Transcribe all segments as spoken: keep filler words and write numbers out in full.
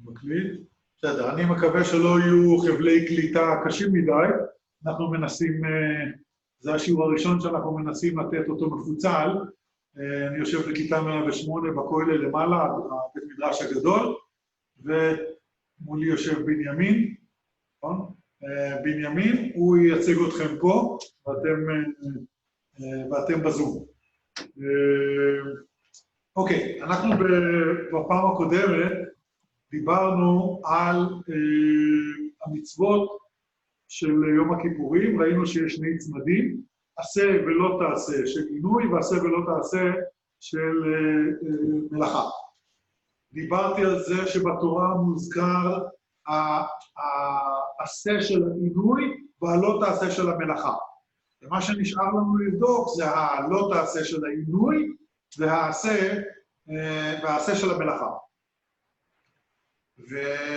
מקליט. בסדר, אני מקווה שלא יהיו חבלי קליטה קשים מדי. אנחנו מנסים, זה השיעור הראשון שאנחנו מנסים לתת אותו מפוצל. אני יושב בכיתה מאה ושמונה בכולל למעלה, בית מדרש הגדול, ומולי יושב בנימין, נכון? בנימין, הוא ייצג אתכם פה, ואתם, ואתם בזום. אוקיי, אנחנו בפעם הקודמת דיברנו על המצוות של יום הכיפורים, ראינו שיש שני צמדים, עשה ולא תעשה של עינוי, ועשה ולא תעשה של מלאכה. דיברתי על זה שבתורה מוזכר העשה של העינוי והלא תעשה של המלאכה. ומה שנשאר לנו לבדוק זה הלא תעשה של העינוי והעשה, והעשה של המלאכה. ו...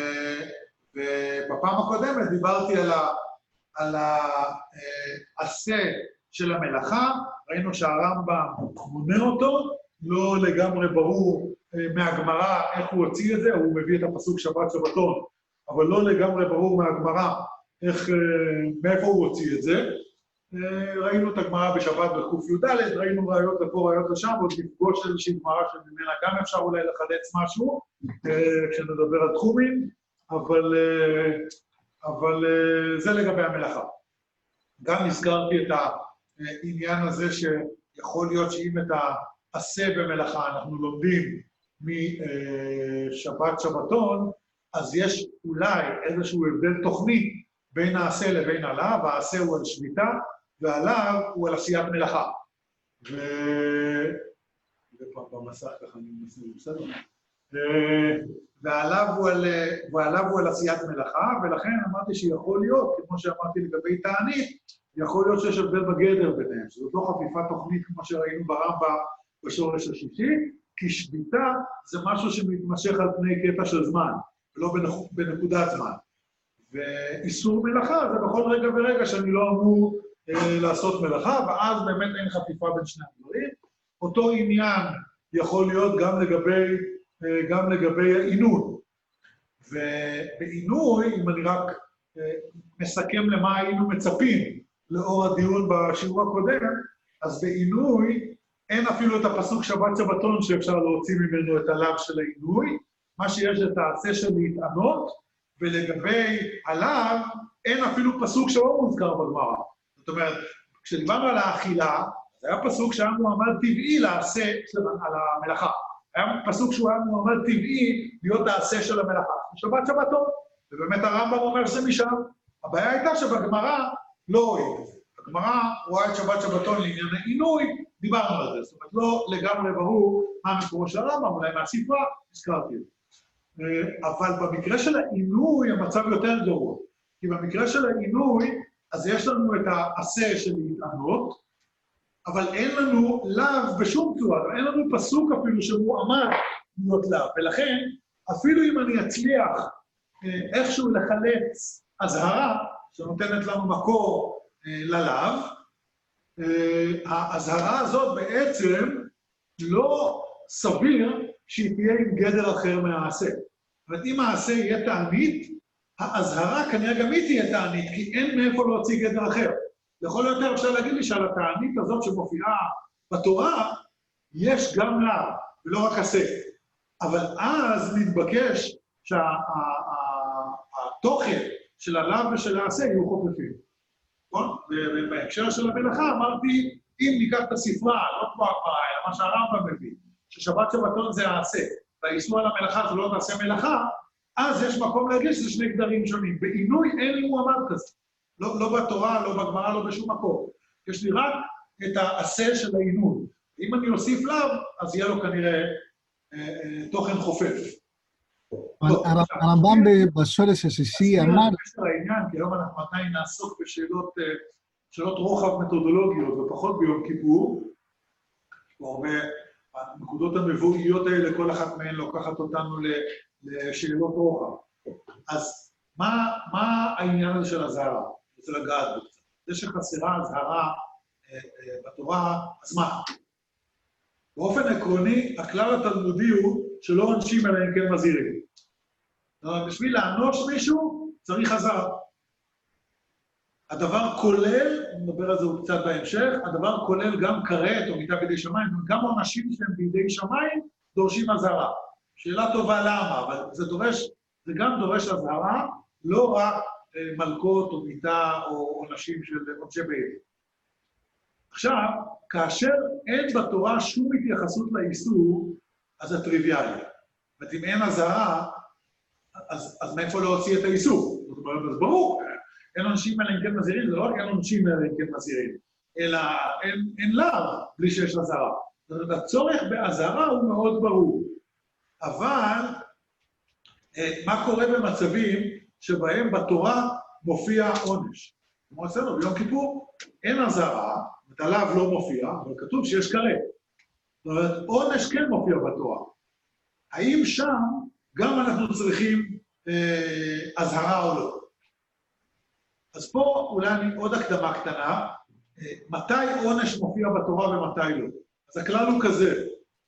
ובפעם הקודמת דיברתי על, ה... על העשה של המלאכה, ראינו שהרמב"ם מונה אותו, לא לגמרי ברור מהגמרא איך הוא הוציא את זה, הוא מביא את הפסוק שבת שבתון, אבל לא לגמרי ברור מהגמרא איך, מאיפה הוא הוציא את זה. ראינו את הגמרא בשבת בקוף י"ד, ראינו ראיות לפה, ראיות לשם, עוד נפגוש איזושהי גמרא שממנה גם אפשר אולי לחלץ משהו, כשנדבר על תחומים, אבל, אבל זה לגבי המלאכה. גם הזכרתי את העניין הזה שיכול להיות שאם את העשה במלאכה אנחנו לומדים משבת שבתון, אז יש אולי איזשהו הבדל תוכני בין העשה לבין הלאו, העשה הוא על שמיטה, והלאו הוא על עשיית מלאכה. ו... במסך ככה אני מנסה, בסדר? והלאו הוא על... והלאו הוא על עשיית מלאכה, ולכן אמרתי שיכול להיות, כמו שאמרתי לגבי תענית, יכול להיות שיש הבדל בגדר ביניהם, שזאת לא חפיפה תוכנית כמו שראינו ברמב"ם בשורש השישי, כי שביתה זה משהו שמתמשך על פני קטע של זמן, ולא בנקודת זמן. ואיסור מלאכה זה בכל רגע ורגע שאני לא אמור אה, לעשות מלאכה, ואז באמת אין חפיפה בין שני הדברים. אותו עניין יכול להיות גם לגבי, אה, גם לגבי העינוי. ובעינוי, אם אני רק אה, מסכם למה היינו מצפים לאור הדיון בשיעור הקודם, אז בעינוי אין אפילו את הפסוק שבת שבתון שאפשר להוציא ממנו את הלאו של העינוי, מה שיש את העשה של להתענות, ולגבי הלאו, אין אפילו פסוק שלא מוזכר בגמרא. זאת אומרת, כשדיברנו על האכילה, זה היה פסוק שהיה מועמד טבעי לעשה על המלאכה. היה פסוק שהוא היה מועמד טבעי להיות העשה של המלאכה. שבת שבתון, ובאמת הרמב"ם אומר שזה משם. הבעיה הייתה שבגמרא לא רואים את זה. בגמרא רואה את שבת שבתון לעניין העינוי, דיברנו על זה. זאת אומרת, לא לגמרי ברור מה המקורו של הרמב"ם, אולי מהספרה, הזכרתי את זה. אבל במקרה של העינוי המצב יותר גרוע. כי במקרה של העינוי, אז יש לנו את העשה של להתענות, אבל אין לנו לאו בשום צורה, אין לנו פסוק אפילו שמועמד להיות לאו. ולכן, אפילו אם אני אצליח איכשהו לחלץ הזהרה, שנותנת לנו מקור ללאו, ההזהרה הזאת בעצם לא סביר שהיא תהיה עם גדר אחר מהעשה. זאת אומרת, אם העשה יהיה תענית, ההזהרה כנראה גם היא תהיה תענית, כי אין מאיפה להוציא גדר אחר. לכל יותר אפשר להגיד לי שעל התענית הזאת שמופיעה בתורה, יש גם לאו, ולא רק עשה. אבל אז מתבקש שהתוכן של הלאו ושל העשה יהיו חופפים. נכון? ובהקשר של המלאכה אמרתי, אם ניקח את הספרה, לא כמו הגמרא, אלא מה שהרמב"ם מביא, ששבת שבתון זה העשה, והאיסור על המלאכה זה לא תעשה מלאכה, אז יש מקום להגיד שזה שני גדרים שונים. בעינוי אין לי מועמד כזה. לא, לא בתורה, לא בגמרא, לא בשום מקום. יש לי רק את העשה של העינוי. אם אני אוסיף לאו, אז יהיה לו כנראה אה, אה, תוכן חופף. הרמב"ם בשורש השישי אמר... כי היום אנחנו עדיין נעסוק בשאלות שאלות רוחב מתודולוגיות, ופחות ביום כיפור. הרבה הנקודות המבואיות האלה, כל אחת מהן לוקחת אותנו לשאלות רוחב. אז מה, מה העניין הזה של הזהרה? זה לגעת בקצת. זה שחסרה הזהרה בתורה, אז מה? באופן עקרוני, הכלל התלמודי הוא שלא עונשים אלא אם כן מזהירים. בשביל לענוש מישהו, צריך אזהרה. הדבר כולל, נדבר על זה קצת בהמשך, הדבר כולל גם כרת או מיטה בידי שמיים, גם עונשים שהם בידי שמיים דורשים אזהרה. שאלה טובה למה, אבל זה דורש, זה גם דורש אזהרה, לא רק מלכות או מיטה או עונשים של עונשי בית. עכשיו, כאשר אין בתורה שום התייחסות לאיסור, אז זה טריוויאלי. זאת אומרת, אם אין אזהרה, אז, אז מאיפה להוציא את האיסור? זאת אומרת, אז ברור, אין עונשים אלא אם כן מזהירים, זה לא רק אין עונשים אלא אם כן מזהירים, אלא אין, אין לאו בלי שיש אזהרה. זאת אומרת, הצורך באזהרה הוא מאוד ברור. אבל, מה קורה במצבים שבהם בתורה מופיע עונש? כמו אצלנו, ביום כיפור אין אזהרה, עליו לא מופיע, אבל כתוב שיש כרת. זאת אומרת, עונש כן מופיע בתורה. האם שם גם אנחנו צריכים אה, אזהרה או לא? אז פה אולי אני עוד הקדמה קטנה, אה, מתי עונש מופיע בתורה ומתי לא? אז הכלל הוא כזה,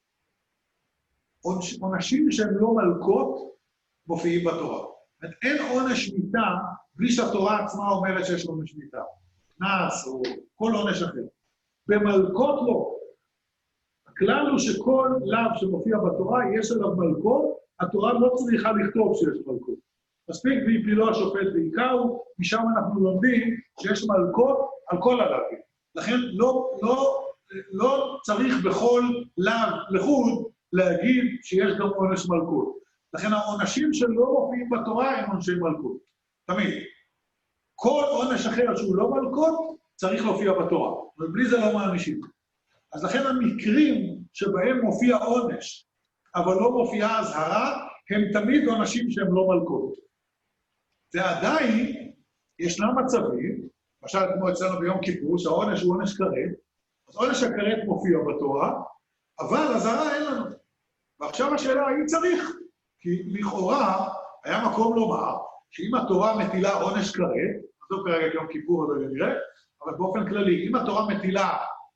עונש, עונשים שהם לא מלכות מופיעים בתורה. זאת אומרת, אין עונש מיתה בלי שהתורה עצמה אומרת שיש עונש מיתה. נס או כל עונש אחר. במלכות לא. הכלל הוא שכל לאו שמופיע בתורה, יש עליו מלכות, התורה לא צריכה לכתוב שיש מלכות. מספיק והפילו השופט והיכהו, משם אנחנו לומדים שיש מלכות על כל הלאווים. לכן לא, לא, לא צריך בכל לאו לחוד להגיד שיש גם עונש מלכות. לכן העונשים שלא מופיעים בתורה הם עונשי מלכות. תמיד. כל עונש אחר שהוא לא מלכות, צריך להופיע בתורה. ובלי זה לא מענישים. אז לכן המקרים שבהם מופיע עונש, אבל לא מופיעה אזהרה, הם תמיד עונשים שהם לא מלכות. ועדיין, ישנם מצבים, למשל כמו אצלנו ביום כיפור, שהעונש הוא עונש כרת, אז עונש הכרת מופיע בתורה, אבל אזהרה אין לנו. ועכשיו השאלה, האם צריך? כי לכאורה היה מקום לומר, שאם התורה מטילה עונש כרת, אז לא כרגע יום כיפור, אבל נראה, אבל באופן כללי, אם התורה מטילה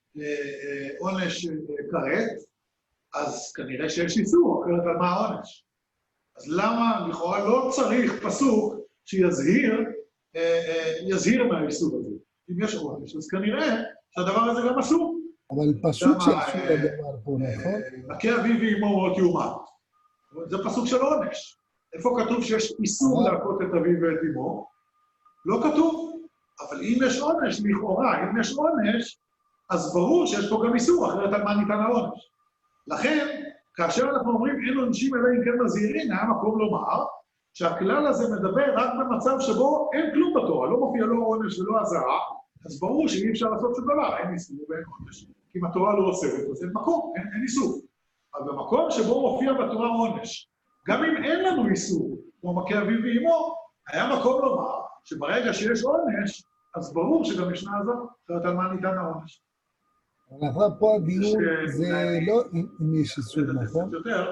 עונש כרת, אז כנראה שיש איסור, אחרת על מה העונש. אז למה לכאורה לא צריך פסוק שיזהיר, יזהיר מהאיסור הזה? אם יש עונש, אז כנראה שהדבר הזה גם אסור. אבל פסוק שאסור לדבר פה, נכון? מכה אביו ואמו מאוד יומת. זה פסוק של עונש. איפה כתוב שיש איסור להכות את אביו ואת אמו? לא כתוב. אבל אם יש עונש, לכאורה, אם יש עונש, אז ברור שיש פה גם איסור, אחרת על מה ניתן העונש. לכן, כאשר אנחנו אומרים אין עונשים אלא אם כן מזהירים, היה מקום לומר שהכלל הזה מדבר רק במצב שבו אין כלום בתורה, לא מופיע לא עונש ולא אזהרה, אז ברור שאי אפשר לעשות שום דבר, אין איסור ואין עונש. כי אם התורה לא אוסרת, אז אין מקום, אין, אין איסור. אבל במקום שבו מופיע בתורה עונש, גם אם אין לנו איסור, כמו מכה אביו ואמו, היה מקום לומר שברגע שיש עונש, אז ברור שגם ישנה אזהרה, אחרת על מה ניתן העונש. אבל פה הדיון זה לא אם יש איסור, נכון? יותר,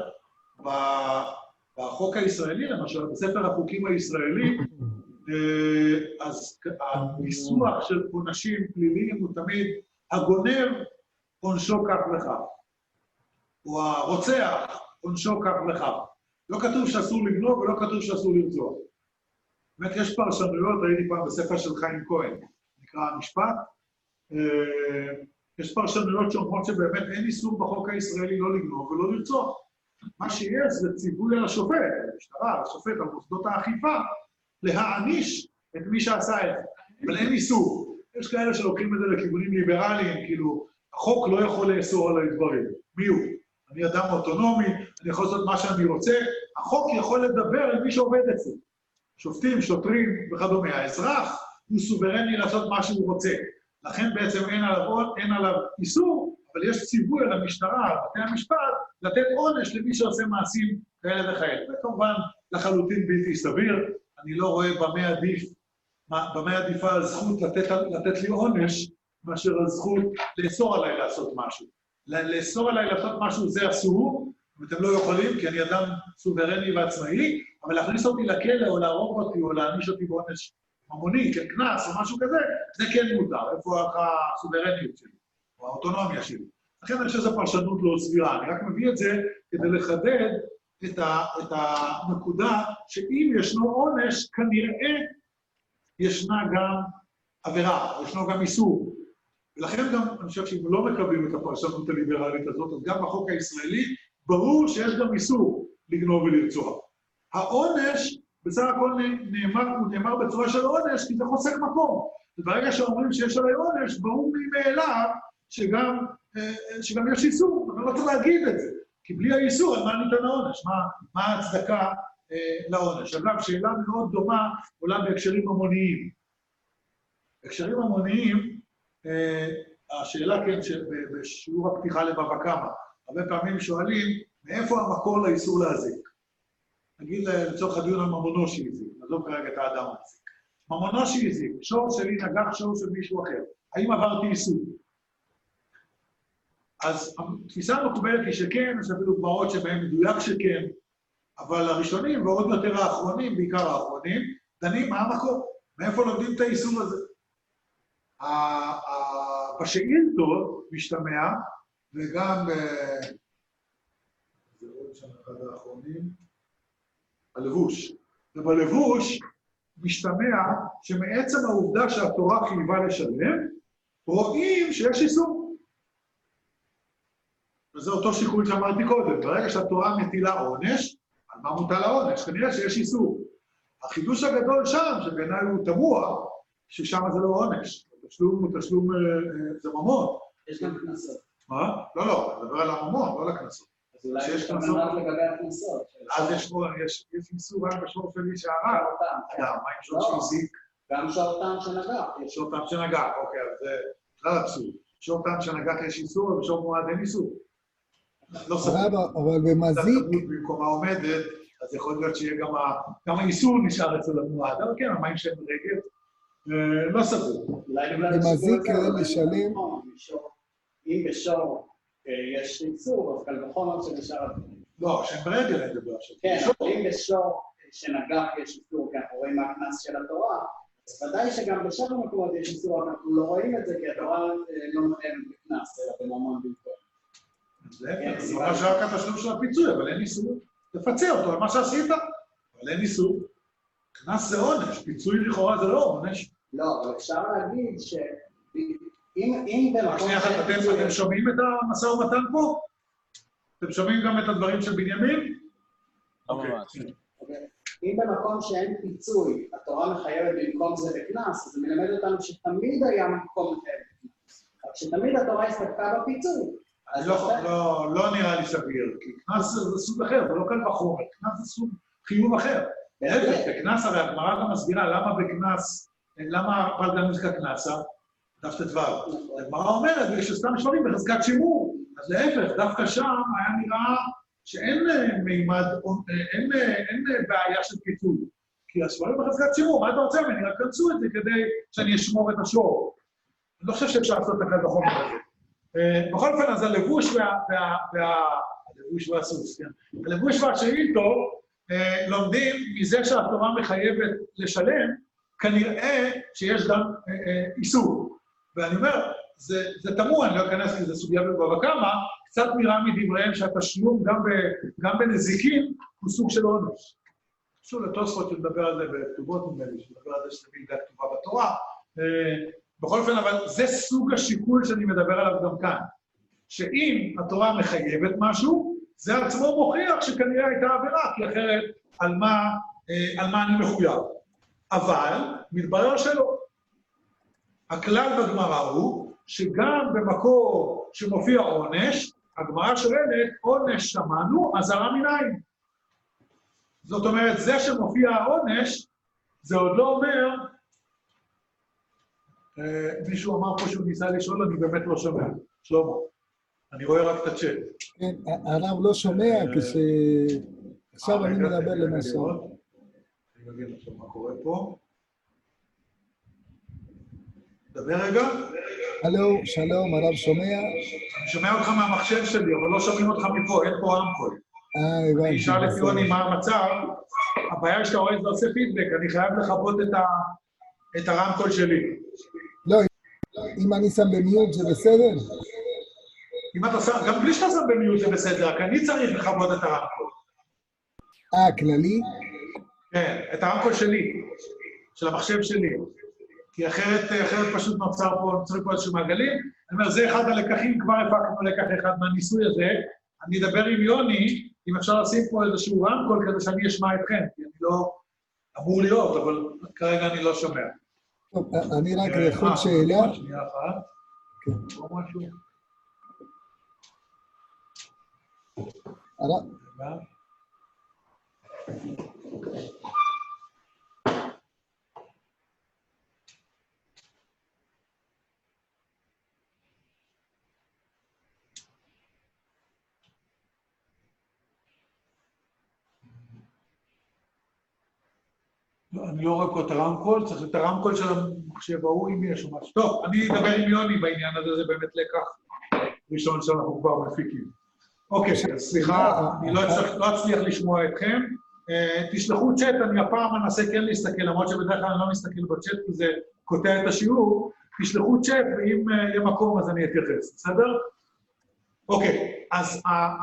בחוק הישראלי, למשל, בספר החוקים הישראלי, אז הניסוח של עונשים פליליים הוא תמיד הגונב עונשו כך וכך, או הרוצח עונשו כך וכך. לא כתוב שאסור לגנוב ולא כתוב שאסור לרצוח. באמת יש פרשנויות, ראיתי פעם בספר של חיים כהן, נקרא המשפט, יש פרשנויות שאומרות שבאמת אין איסור בחוק הישראלי לא לגנוב ולא לרצוח. מה שיש זה ציווי על השופט, על המשטרה, על השופט, על מוסדות האכיפה, להעניש את מי שעשה את זה. אבל אין איסור. יש כאלה שלוקחים את זה לכיוונים ליברליים, כאילו, החוק לא יכול לאסור על הדברים. מי הוא? אני אדם אוטונומי, אני יכול לעשות מה שאני רוצה, החוק יכול לדבר על מי שעובד אצלו. שופטים, שוטרים וכדומה. האזרח הוא סוברני לעשות מה שהוא רוצה. לכן בעצם אין עליו, אין עליו איסור, אבל יש ציווי על המשטרה, על בתי המשפט, לתת עונש למי שעושה מעשים כאלה וכאלה. וכמובן, לחלוטין בלתי סביר, אני לא רואה במה עדיף, במה עדיפה על זכות לתת, לתת לי עונש, מאשר על זכות לאסור עליי לעשות משהו. לאסור עליי לעשות משהו זה אסור, ואתם לא יכולים, כי אני אדם סוברני ועצמאי, אבל להכניס אותי לכלא או להרוג אותי או להעניש אותי בעונש ממוני, כקנס או משהו כזה, זה כן מותר, איפה הסוברניות שלי, או האוטונומיה שלי. לכן אני חושב שזו פרשנות לא סבירה, אני רק מביא את זה כדי לחדד את, ה, את הנקודה שאם ישנו עונש, כנראה ישנה גם עבירה, ישנו גם איסור. ולכן גם, אני חושב שאם לא מקבלים את הפרשנות הליברלית הזאת, אז גם בחוק הישראלי, ברור שיש גם איסור לגנוב ולרצוח. העונש, בסך הכל נאמר, הוא נאמר בצורה של עונש, כי זה חוסק מקום. וברגע שאומרים שיש עלי עונש, ברור לי מאליו שגם, שגם יש איסור, אבל לא צריך להגיד את זה. כי בלי האיסור, על מה ניתן העונש? מה, מה ההצדקה אה, לעונש? אגב, שאלה מאוד דומה עולה בהקשרים המוניים. בהקשרים המוניים, אה, השאלה כן, בשיעור הפתיחה לבבא קמא, הרבה פעמים שואלים, מאיפה המקור לאיסור להזיק? נגיד לצורך הדיון על ממונו שהזיק, נעזוב כרגע את האדם המזיק. ממונו שהזיק, שור שלי נגח שור של מישהו אחר. האם עברתי איסור? אז התפיסה המקובלת היא שכן, יש אפילו דוגמאות שבהן מדויק שכן, אבל הראשונים ועוד יותר האחרונים, בעיקר האחרונים, דנים מה המקור, מאיפה לומדים את האיסור הזה. בשאילתות משתמע, וגם, זה עוד שם אחד האחרונים, הלבוש. ובלבוש משתמע שמעצם העובדה שהתורה חייבה לשלם, רואים שיש איסור. וזה אותו שיקול שאמרתי קודם, ברגע שהתורה מטילה עונש, על מה מוטל העונש? כנראה שיש איסור. החידוש הגדול שם, שבעיניי הוא תמוה, ששם זה לא עונש. התשלום הוא תשלום, זה ממון. יש גם כנסות. מה? לא, לא, אני מדבר על הממון, לא לכנסות. אז אולי יש כמובן לגבי הכנסות. אז יש איסור רק בשור שלי שערה. מה עם שור שהזיק? גם שור טעם שנגח. שור טעם שנגח, אוקיי, אז זה כלל אבסורד. שור טעם שנגח יש איסור, ובשור מועד אין איסור. אבל במזיק... במקומה עומדת, אז יכול להיות שיהיה גם האיסור נשאר אצל המועד, אבל כן, המים שהם רגל, לא סבור. במזיק כדי לשלם... אם בשור יש איסור, אז קל וחומר שנשאר... לא, שהם ברגל אין דבר עכשיו. כן, אם בשור שנגח יש איסור, כי אנחנו רואים מהכנס של התורה, אז ודאי שגם בשאר המקומות יש איסור, אנחנו לא רואים את זה, כי התורה לא נותנת בכנס, אלא בממון במקום. זה ממש רק התשלום של הפיצוי, אבל אין איסור. תפצה אותו על מה שעשית, אבל אין איסור. כנס זה עונש, פיצוי לכאורה זה לא עונש. לא, אבל אפשר להגיד שאם במקום... אתם שומעים את המשא ומתן פה? אתם שומעים גם את הדברים של בנימין? לא ממש. אם במקום שאין פיצוי, התורה מחייבת במקום זה בכנס, אז זה מלמד אותנו שתמיד היה מקום מחייב בכנס. אבל שתמיד התורה הסתפקה בפיצוי. לא נראה לי סביר, כי כנס זה סוג אחר, זה לא קל בחומר, כנס זה סוג חיוב אחר. בכנס, הרי הגמרא גם מסבירה למה בכנס, למה פלגה מוזיקה כנסה, דף ט"ו. הגמרא אומרת, שסתם שברים בחזקת שימור, אז להפך, דווקא שם היה נראה שאין מימד, אין בעיה של פיצוי. כי השברים בחזקת שימור, מה אתה רוצה ממני? רק כנסו את זה כדי שאני אשמור את השור. אני לא חושב שאפשר לעשות את הקל בחומר הזה. בכל אופן, אז הלבוש הלבוש והסוס, כן? הלבוש והשאילתו לומדים מזה שהתורה מחייבת לשלם, כנראה שיש גם איסור. ואני אומר, זה תמוה, אני לא אכנס כי זה סוגיה בבבא קמא, קצת נראה מדבריהם שהתשלום גם בנזיקין הוא סוג של עונש. שוב, לתוספות שמדבר על זה בכתובות ממני, שמדבר על זה שזה מידה כתובה בתורה, בכל אופן, אבל זה סוג השיקול שאני מדבר עליו גם כאן. שאם התורה מחייבת משהו, זה עצמו מוכיח שכנראה הייתה עבירה, כי אחרת על מה, על מה אני מחויב. אבל מתברר שלא. הכלל בגמרא הוא שגם במקור שמופיע עונש, הגמרא שואלת, עונש שמענו, אזהרה מנין. זאת אומרת, זה שמופיע העונש, זה עוד לא אומר, מישהו אמר פה שהוא ניסה לשאול, אני באמת לא שומע. שלמה, אני רואה רק את הצ'אט. כן, הרב לא שומע כש... עכשיו אני מדבר למשהו. אני מבין עכשיו מה קורה פה. דבר רגע. הלו, שלום, הרב שומע? אני שומע אותך מהמחשב שלי, אבל לא שומעים אותך מפה, אין פה רמקול. אה, הבנתי. אני אשאל את יוני מה המצב, הבעיה שאתה רואה זה עושה פידבק, אני חייב לכבות את הרמקול שלי. לא, אם אני שם במיוט זה בסדר? אם אתה שם, גם בלי שאתה שם במיוט זה בסדר, רק אני צריך לכבות את הרמקול. אה, כללי? כן, את הרמקול שלי, של המחשב שלי. כי אחרת, אחרת פשוט נוצר פה, נוצרים פה איזשהו מעגלים. אני אומר, זה אחד הלקחים, כבר הפקנו לקח אחד מהניסוי הזה. אני אדבר עם יוני, אם אפשר לשים פה איזשהו רמקול כזה שאני אשמע אתכם, כי אני לא אמור להיות, אבל כרגע אני לא שומע. טוב, אני רק יכול שאלה. שנייה אחת. כן. או משהו. הלאה. לא, אני לא רואה פה את הרמקול, צריך את הרמקול של המחשב ההוא, אם יש או משהו. טוב, אני אדבר עם יוני בעניין הזה, זה באמת לקח ראשון שאנחנו כבר מפיקים. אוקיי, אז סליחה, אני לא אצליח לשמוע אתכם. תשלחו צ'אט, אני הפעם אנסה כן להסתכל, למרות שבדרך כלל אני לא מסתכל בצ'אט, כי זה קוטע את השיעור. תשלחו צ'אט, ואם יהיה מקום אז אני אתייחס, בסדר? אוקיי, אז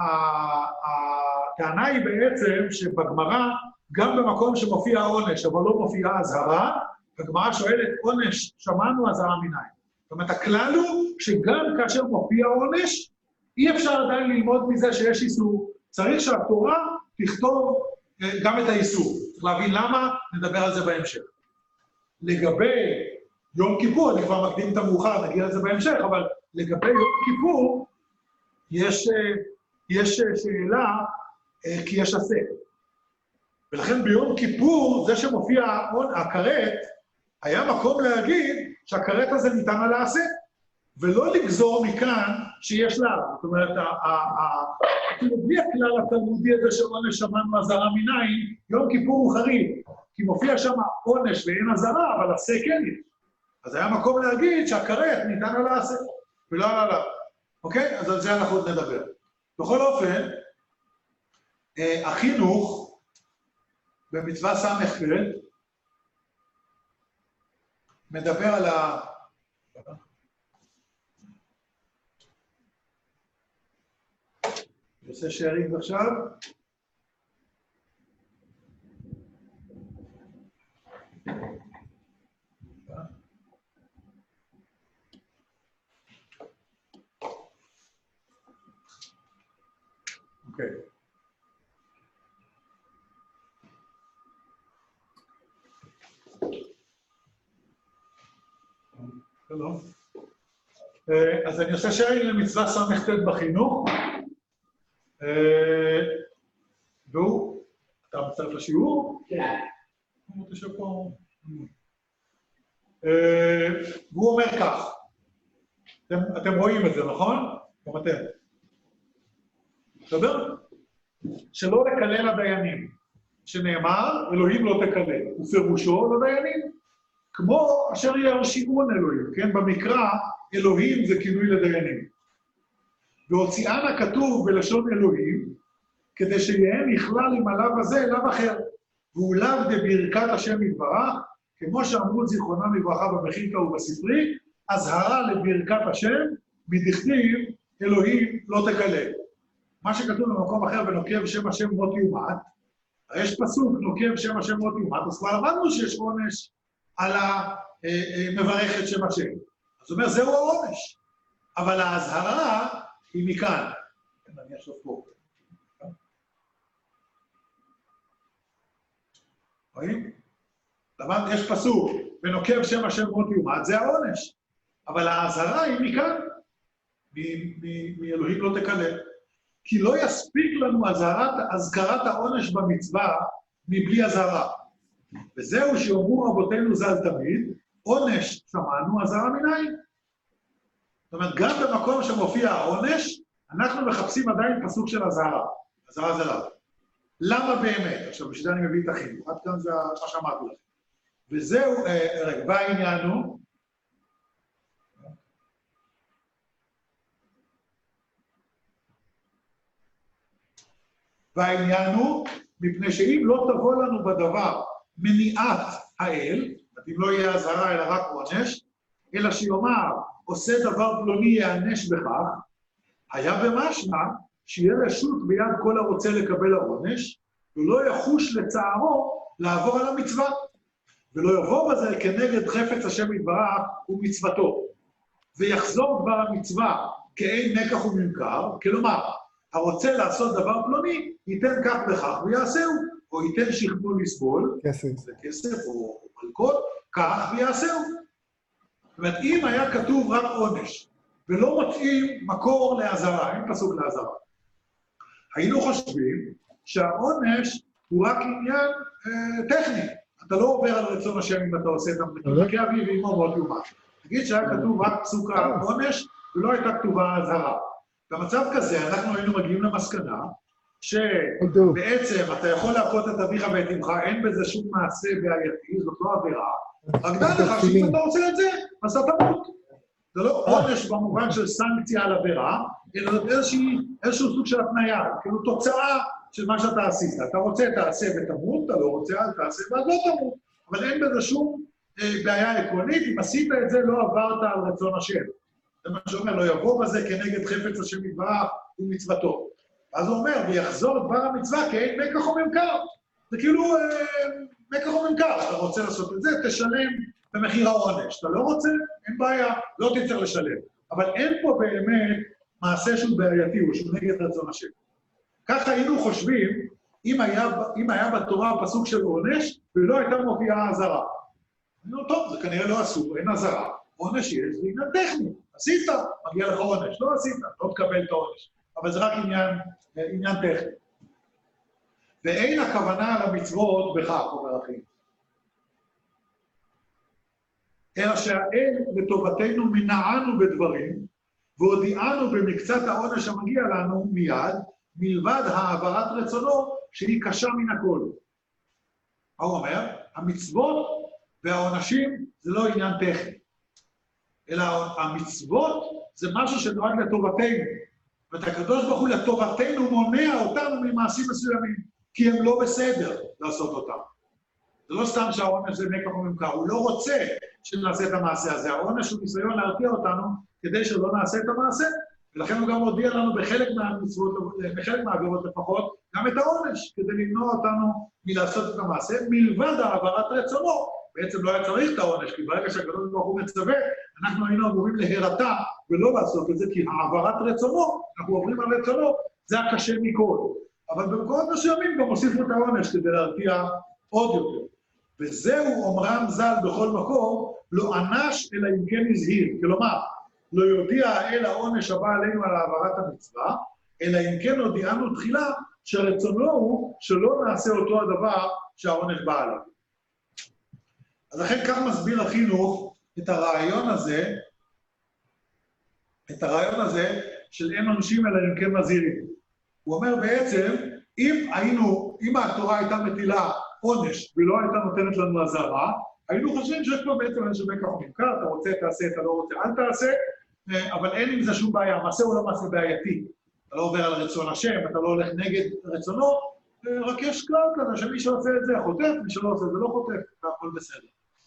הטענה היא בעצם שבגמרא, גם במקום שמופיע עונש, אבל לא מופיעה אזהרה, הגמרא שואלת, עונש, שמענו אזהרה מניין. זאת אומרת, הכלל הוא שגם כאשר מופיע עונש, אי אפשר עדיין ללמוד מזה שיש איסור. צריך שהתורה תכתוב גם את האיסור. צריך להבין למה, נדבר על זה בהמשך. לגבי יום כיפור, אני כבר מקדים את המאוחר, נגיע לזה בהמשך, אבל לגבי יום כיפור, יש, יש שאלה, כי יש עשה. ולכן ביום כיפור, זה שמופיע הכרת, היה מקום להגיד שהכרת הזה ניתן על העשה, ולא לגזור מכאן שיש לה. זאת אומרת, כאילו בלי הכלל התלמודי הזה של עונש שמענו אזהרה מניין, יום כיפור הוא חריג, כי מופיע שם עונש ואין אזהרה, אבל עשה כן יש. אז היה מקום להגיד שהכרת ניתן על העשה, ולא על עליו. אוקיי? אז על זה אנחנו עוד נדבר. בכל אופן, החינוך, במצווה סמך מדבר על ה... עושה שיירינג עכשיו. אוקיי. שלום. אז אני עושה שיירינג למצווה סמך בחינוך. והוא, אתה מצטרף לשיעור? כן. הוא תשב פה. והוא אומר כך, אתם רואים את זה, נכון? גם אתם. בסדר? שלא לקלל הדיינים, שנאמר, אלוהים לא תקלל, ופירושו לדיינים. כמו אשר ירשיעון אלוהים, כן? במקרא, אלוהים זה כינוי לדיינים. והוציאן הכתוב בלשון אלוהים, כדי שיהיה נכלל עם הלאו הזה לאו אחר, והוא לאו דברכת השם יתברך, כמו שאמרו זיכרונם לברכה במחילתא ובספרי, אזהרה לברכת השם, מדכתיב אלוהים לא תקלל. מה שכתוב במקום אחר, ונוקב שם השם מות יומת, יש פסוק, נוקב שם השם מות יומת, אז כבר למדנו שיש עונש על המברך את שם השם. זאת אומרת, זהו העונש. אבל ההזהרה היא מכאן. אני אשלוף פה. רואים? למד, יש פסוק, ונוקב שם השם מות יומת, זה העונש. אבל ההזהרה היא מכאן, מאלוהים לא תקלל. כי לא יספיק לנו הזכרת העונש במצווה מבלי הזהרה. וזהו שאומרו רבותינו ז"ל תמיד, עונש שמענו, אזהרה מניין. זאת אומרת, גם במקום שמופיע העונש, אנחנו מחפשים עדיין פסוק של אזהרה. אזהרה זה לאו. למה באמת? עכשיו, בשביל זה אני מביא את החינוך. עד כאן זה מה שאמרתי לכם. וזהו, רגע, והעניין הוא, והעניין הוא, מפני שאם לא תבוא לנו בדבר מניעת האל, אם לא יהיה אזהרה אלא רק עונש, אלא שיאמר, עושה דבר פלוני יענש בכך, היה במשמע שיהיה רשות ביד כל הרוצה לקבל העונש, ולא יחוש לצערו לעבור על המצווה, ולא יבוא בזה כנגד חפץ השם יתברך ומצוותו, ויחזור דבר המצווה כאין מקח וממכר, כלומר, הרוצה לעשות דבר פלוני, ייתן כך וכך ויעשהו, או ייתן שכמו לסבול, כסף. זה כסף או מלכות, כך ויעשהו. זאת אומרת, אם היה כתוב רק עונש, ולא מוצאים מקור לעזרה, אין פסוק לעזרה, היינו חושבים שהעונש הוא רק עניין אה, טכני. אתה לא עובר על רצון השם אם אתה עושה את המתמקי אביב ואימו מאוד יומת. נגיד שהיה כתוב רק פסוק העונש, ולא הייתה כתובה הזהרה. במצב כזה אנחנו היינו מגיעים למסקנה, שבעצם אתה יכול להכות את אביך ואת אמך, אין בזה שום מעשה בעייתי, זאת לא עבירה, רק דע לך שאם אתה עושה את זה, אז אתה תמות. זה לא עונש במובן של סנקציה על עבירה, אלא איזשהו סוג של התניה, כאילו תוצאה של מה שאתה עשית. אתה רוצה, תעשה ותמות, אתה לא רוצה, אל תעשה, ואז לא תמות. אבל אין בזה שום בעיה עקרונית, אם עשית את זה, לא עברת על רצון השם. זה מה שאומר, לא יבוא בזה כנגד חפץ השם יתברך ומצוותו. אז הוא אומר, ויחזור דבר המצווה כאין מקח וממכר. זה כאילו מקח וממכר. אתה רוצה לעשות את זה, תשלם במחיר העונש. אתה לא רוצה, אין בעיה, לא תצטרך לשלם. אבל אין פה באמת מעשה שהוא בעייתי, הוא שהוא נגד רצון השם. ככה היינו חושבים, אם היה, אם היה בתורה פסוק של עונש, ולא הייתה מופיעה הזרה. אני אומר, טוב, זה כנראה לא אסור, אין הזרה. עונש יש, זה עניין טכני. עשית, מגיע לך עונש. לא עשית, לא תקבל את העונש. אבל זה רק עניין, עניין טכני. ואין הכוונה על המצוות בכך, אומר אחי. אלא שהאל לטובתנו מנענו בדברים, והודיענו במקצת העונש המגיע לנו מיד, מלבד העברת רצונו, שהיא קשה מן הכל. מה הוא אומר? המצוות והעונשים זה לא עניין טכני, אלא המצוות זה משהו שנועד לטובתנו. ואת הקדוש ברוך הוא לטובתנו מונע אותנו ממעשים מסוימים, כי הם לא בסדר לעשות אותם. זה לא סתם שהעונש זה מקח וממכר, הוא לא רוצה שנעשה את המעשה הזה. העונש הוא ניסיון להרתיע אותנו כדי שלא נעשה את המעשה, ולכן הוא גם הודיע לנו בחלק מהמצוות, בחלק מהעבירות לפחות, גם את העונש, כדי למנוע אותנו מלעשות את המעשה, מלבד העברת רצונו. בעצם לא היה צריך את העונש, כי ברגע שהקדוש ברוך הוא מצווה, אנחנו היינו אמורים להירתע ולא לעשות את זה, כי העברת רצונו, אנחנו עוברים על רצונו, זה הקשה מכל. אבל במקומות מסוימים גם הוסיפו את העונש כדי להרתיע עוד יותר. וזהו אומרם ז"ל בכל מקום, לא ענש אלא אם כן הזהיר. כלומר, לא יודיע האל העונש הבא עלינו על העברת המצווה, אלא אם כן הודיענו תחילה שרצונו הוא שלא נעשה אותו הדבר שהעונש בא עליו. אז לכן כך מסביר החינוך את הרעיון הזה, את הרעיון הזה של אין עונשים אלא אם כן מזהירים. הוא אומר בעצם, אם היינו, אם התורה הייתה מטילה עונש ולא הייתה נותנת לנו אזהרה, היינו חושבים שיש פה בעצם איזשהו מקח וממכר, אתה רוצה, תעשה, אתה לא רוצה, אל תעשה, אבל אין עם זה שום בעיה, המעשה הוא לא מעשה בעייתי. אתה לא עובר על רצון השם, אתה לא הולך נגד רצונו, רק יש כלל כזה שמי שעושה את זה חוטף, מי שלא עושה את זה לא חוטף, והכל בסדר.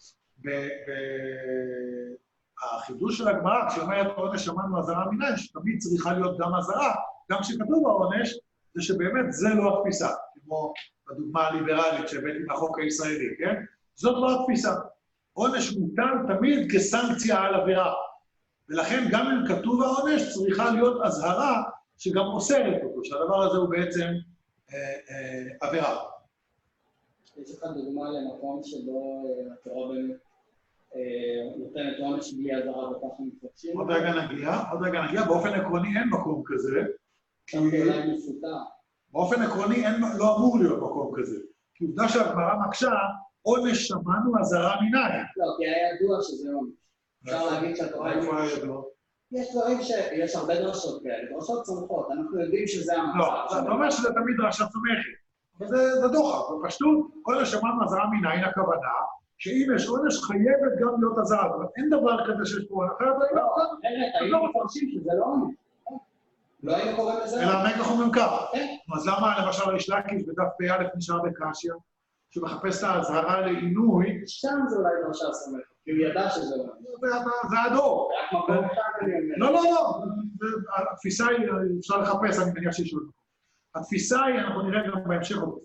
והחידוש של הגמרא, כשאומרת עונש שמענו אזהרה מיניים, שתמיד צריכה להיות גם אזהרה, גם כשכתוב העונש, זה שבאמת זה לא התפיסה, כמו בדוגמה הליברלית שהבאתי מהחוק הישראלי, כן? זאת לא התפיסה. עונש מוטל תמיד כסנקציה על עבירה. ולכן גם אם כתוב העונש, צריכה להיות אזהרה שגם אוסרת אותו, שהדבר הזה הוא בעצם אה, אה, עבירה. יש לך דוגמה למקום שבו התורה באמת נותנת עונש בלי אזהרה וככה מתפקשים? עוד רגע נגיע, עוד רגע נגיע, באופן עקרוני אין מקום כזה. שם אולי מפותה. באופן עקרוני אין, לא אמור להיות מקום כזה. כי עובדה שהגמרא מקשה, עונש שמענו אזהרה מיניים. לא, כי היה ידוע שזה עונש. אפשר להגיד שהתורה היא עונש. יש דברים שיש הרבה דרשות כאלה, דרשות צומחות, אנחנו יודעים שזה המצב. לא, אתה אומר שזה תמיד דרשה צומחת. זה דוחק, בפשטות, עונש שמענו אזהרה מיניים, הכוונה, שאם יש עונש חייבת גם להיות אזהרה. זאת אומרת, אין דבר כזה שיש פה, אחרת לא, לא, אחרת, היינו מפרשים שזה לא עונש. לא היינו קוראים לזה? אלא מקח וממכר. אז למה למשל ריש לקיש בדף פ"א נשאר בקשיא, שמחפש את האזהרה לעינוי? שם זה אולי דרשה צומחת, כי הוא ידע שזה לא. זה הדור. רק מקום אחד אני אומר. לא, לא, לא. התפיסה היא, אפשר לחפש, אני מניח שיש עוד. התפיסה היא, אנחנו נראה גם בהמשך עוד קצת.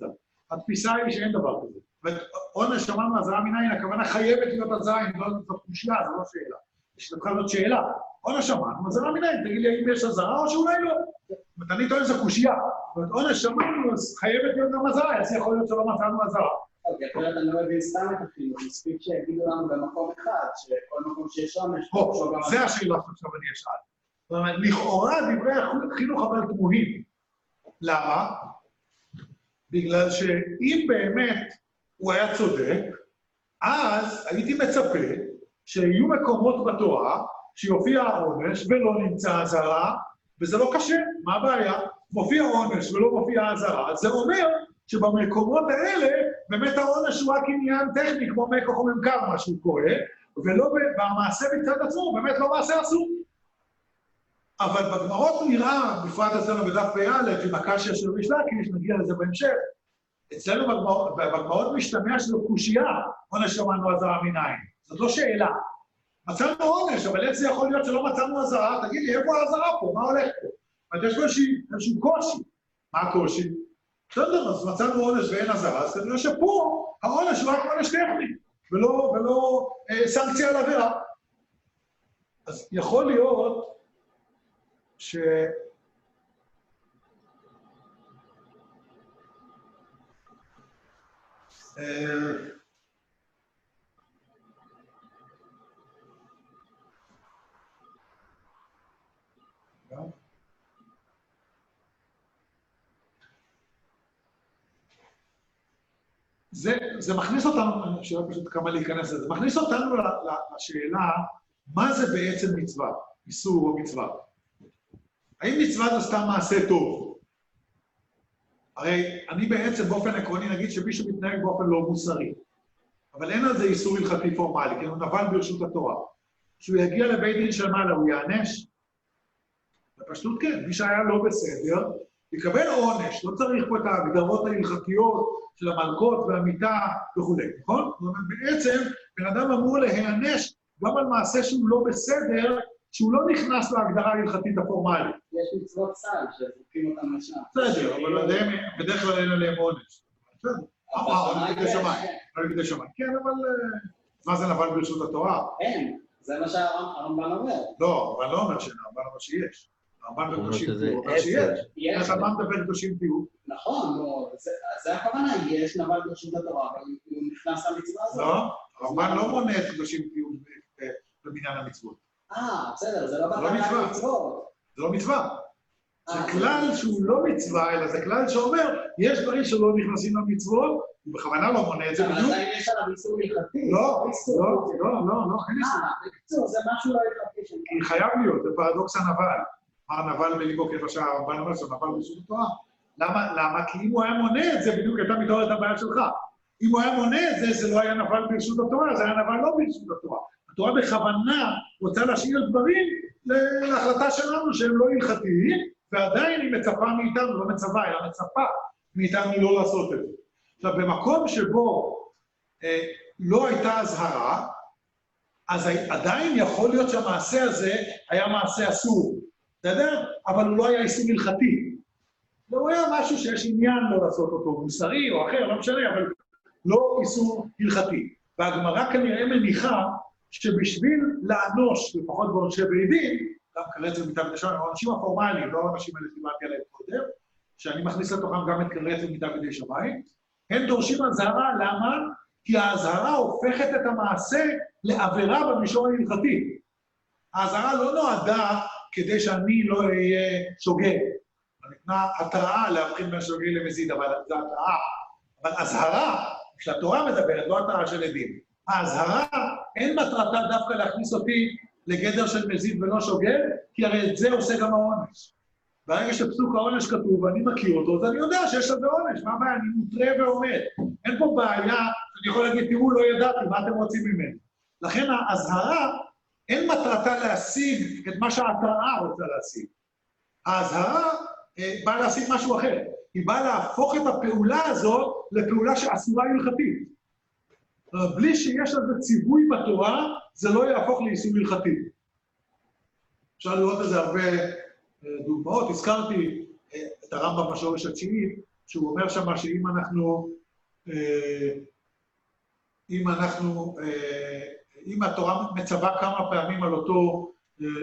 התפיסה היא שאין דבר כזה. ועונש שמענו אזהרה מנין, הכוונה חייבת להיות אזהרה, אם לא זאת קושייה, זו לא שאלה. יש לך זאת שאלה. עונש שמענו, אזהרה מנין, תגיד לי האם יש אזהרה או שאולי לא. זאת אני טוען שזו קושייה. עונש שמענו, אז חייבת להיות גם אזהרה, אז יכול להיות שלא מצאנו אזהרה. אוקיי, אחרת אני לא מבין סתם את החינוך, מספיק שיגידו לנו במקום אחד, שכל מקום שיש עונש... זה השאלה שעכשיו אני אשאל. זאת אומרת, לכאורה דברי החינוך אבל תמוהים. למה? בגלל שאם באמת הוא היה צודק, אז הייתי מצפה שיהיו מקומות בתורה שיופיע העונש ולא נמצא אזהרה, וזה לא קשה. מה הבעיה? מופיע עונש ולא מופיע אזהרה, זה אומר שבמקומות האלה באמת העונש הוא רק עניין טכני, כמו מקוך וממכר, משהו קורה, ולא במעשה מצד עצמו, באמת לא מעשה אסור. אבל בגמרות נראה, בפרט אצלנו בדף פ"א, עם הקשיא של ריש לקיש, נגיע לזה בהמשך. אצלנו בגמרות משתמע שזו קושייה, עונש שמענו אזהרה מנין. זאת לא שאלה. מצאנו עונש, אבל איך זה יכול להיות שלא מצאנו אזהרה? תגיד לי, איפה האזהרה פה? מה הולך פה? אז יש איזשהו קושי. מה הקושי? בסדר, אז מצאנו עונש ואין אזהרה, אז כנראה שפה העונש הוא רק עונש טכני, ולא, ולא אה, סנקציה על עבירה. אז יכול להיות ש... אה... זה, זה מכניס אותנו, אני חושב פשוט כמה להיכנס לזה, זה מכניס אותנו לשאלה, מה זה בעצם מצווה, איסור או מצווה? האם מצווה זה סתם מעשה טוב? הרי אני בעצם באופן עקרוני נגיד שמישהו מתנהג באופן לא מוסרי, אבל אין על זה איסור הלכתי פורמלי, כי הוא נבל ברשות התורה. כשהוא יגיע לבית דין של מעלה, הוא יענש? בפשטות כן, מי שהיה לא בסדר, יקבל עונש, לא צריך פה את ההגדרות ההלכתיות של המלכות והמיטה וכו', נכון? זאת אומרת, בעצם בן אדם אמור להיענש גם על מעשה שהוא לא בסדר, שהוא לא נכנס להגדרה ההלכתית הפורמלית. יש מצוות סל שזוכים אותם לשם. בסדר, אבל בדרך כלל אין עליהם עונש. בסדר. אבל כדי שמיים, אבל כדי שמיים. כן, אבל מה זה נבל ברשות התורה? אין, זה מה שהרמב"ן אומר. לא, אבל לא אומר שאין, הרמב"ן אומר שיש. הרמב"ן בקדושים תהיו, אומר שיש. איך הרמב"ן מדבר בקדושים תהיו? נכון, זה הכוונה, יש נבל ברשות התורה, אבל הוא נכנס למצווה הזאת. לא, הרמב"ן לא מונה את קדושים תהיו במניין המצוות. אה, בסדר, זה לא בתורה המצוות. זה לא מצווה. זה כלל שהוא לא מצווה, אלא זה כלל שאומר, יש דברים שלא נכנסים למצוות, הוא בכוונה לא מונה את זה בדיוק. אבל עדיין יש עליו איסור הלכתי. לא, לא, לא, לא, לא, אין איסור. אה, בקיצור, זה משהו לא הלכתי שלך. כי חייב להיות, זה פרדוקס הנבל. הנבל בליבו כיפה שהרמב"ן אומר שנבל ברשות התורה. למה? למה? כי אם הוא היה מונה את זה, בדיוק הייתה מתעוררת הבעיה שלך. אם הוא היה מונה את זה, זה לא היה נבל ברשות התורה, זה היה נבל לא ברשות התורה. התורה בכוונה רוצה להשאיר דברים להחלטה שלנו שהם לא הלכתיים, ועדיין היא מצפה מאיתנו, לא מצפה, אלא מצפה מאיתנו לא לעשות את זה. עכשיו, במקום שבו אה, לא הייתה הזהרה, אז עדיין יכול להיות שהמעשה הזה היה מעשה אסור, בסדר? אבל הוא לא היה איסור הלכתי. הוא היה משהו שיש עניין לא לעשות אותו, מוסרי או אחר, לא משנה, אבל לא איסור הלכתי. והגמרא כנראה מניחה שבשביל לאנוש, לפחות בעונשי בית דין, גם קראת זה מיטה ודשמיים, העונשים הפורמליים, לא האנשים האלה דיברתי עליהם קודם, שאני מכניס לתוכם גם את קראת ומיטה ודשמיים, הם דורשים אזהרה, למה? כי האזהרה הופכת את המעשה לעבירה במישור ההלכתי. האזהרה לא נועדה כדי שאני לא אהיה שוגג. ניתנה התראה להבחין בין שוגג למזיד, אבל זו התראה. אבל אזהרה, כשהתורה מדברת, לא התראה של עדים. ההזהרה, אין מטרתה דווקא להכניס אותי לגדר של מזיד ולא שוגג, כי הרי את זה עושה גם העונש. ברגע שפסוק העונש כתוב ואני מכיר אותו, אז אני יודע שיש לזה עונש. מה הבעיה? אני מוטרה ועומד. אין פה בעיה, אני יכול להגיד, תראו, לא ידעתי, מה אתם רוצים ממנו? לכן ההזהרה, אין מטרתה להשיג את מה שההתראה רוצה להשיג. ההזהרה אה, באה להשיג משהו אחר. היא באה להפוך את הפעולה הזאת לפעולה שאסורה הלכתית. בלי שיש לזה ציווי בתורה, זה לא יהפוך לאיסור הלכתי. אפשר לראות את זה הרבה דוגמאות. הזכרתי את הרמב"ם בשורש התשיעי, שהוא אומר שם שאם אנחנו אם אנחנו, אם התורה מצווה כמה פעמים על אותו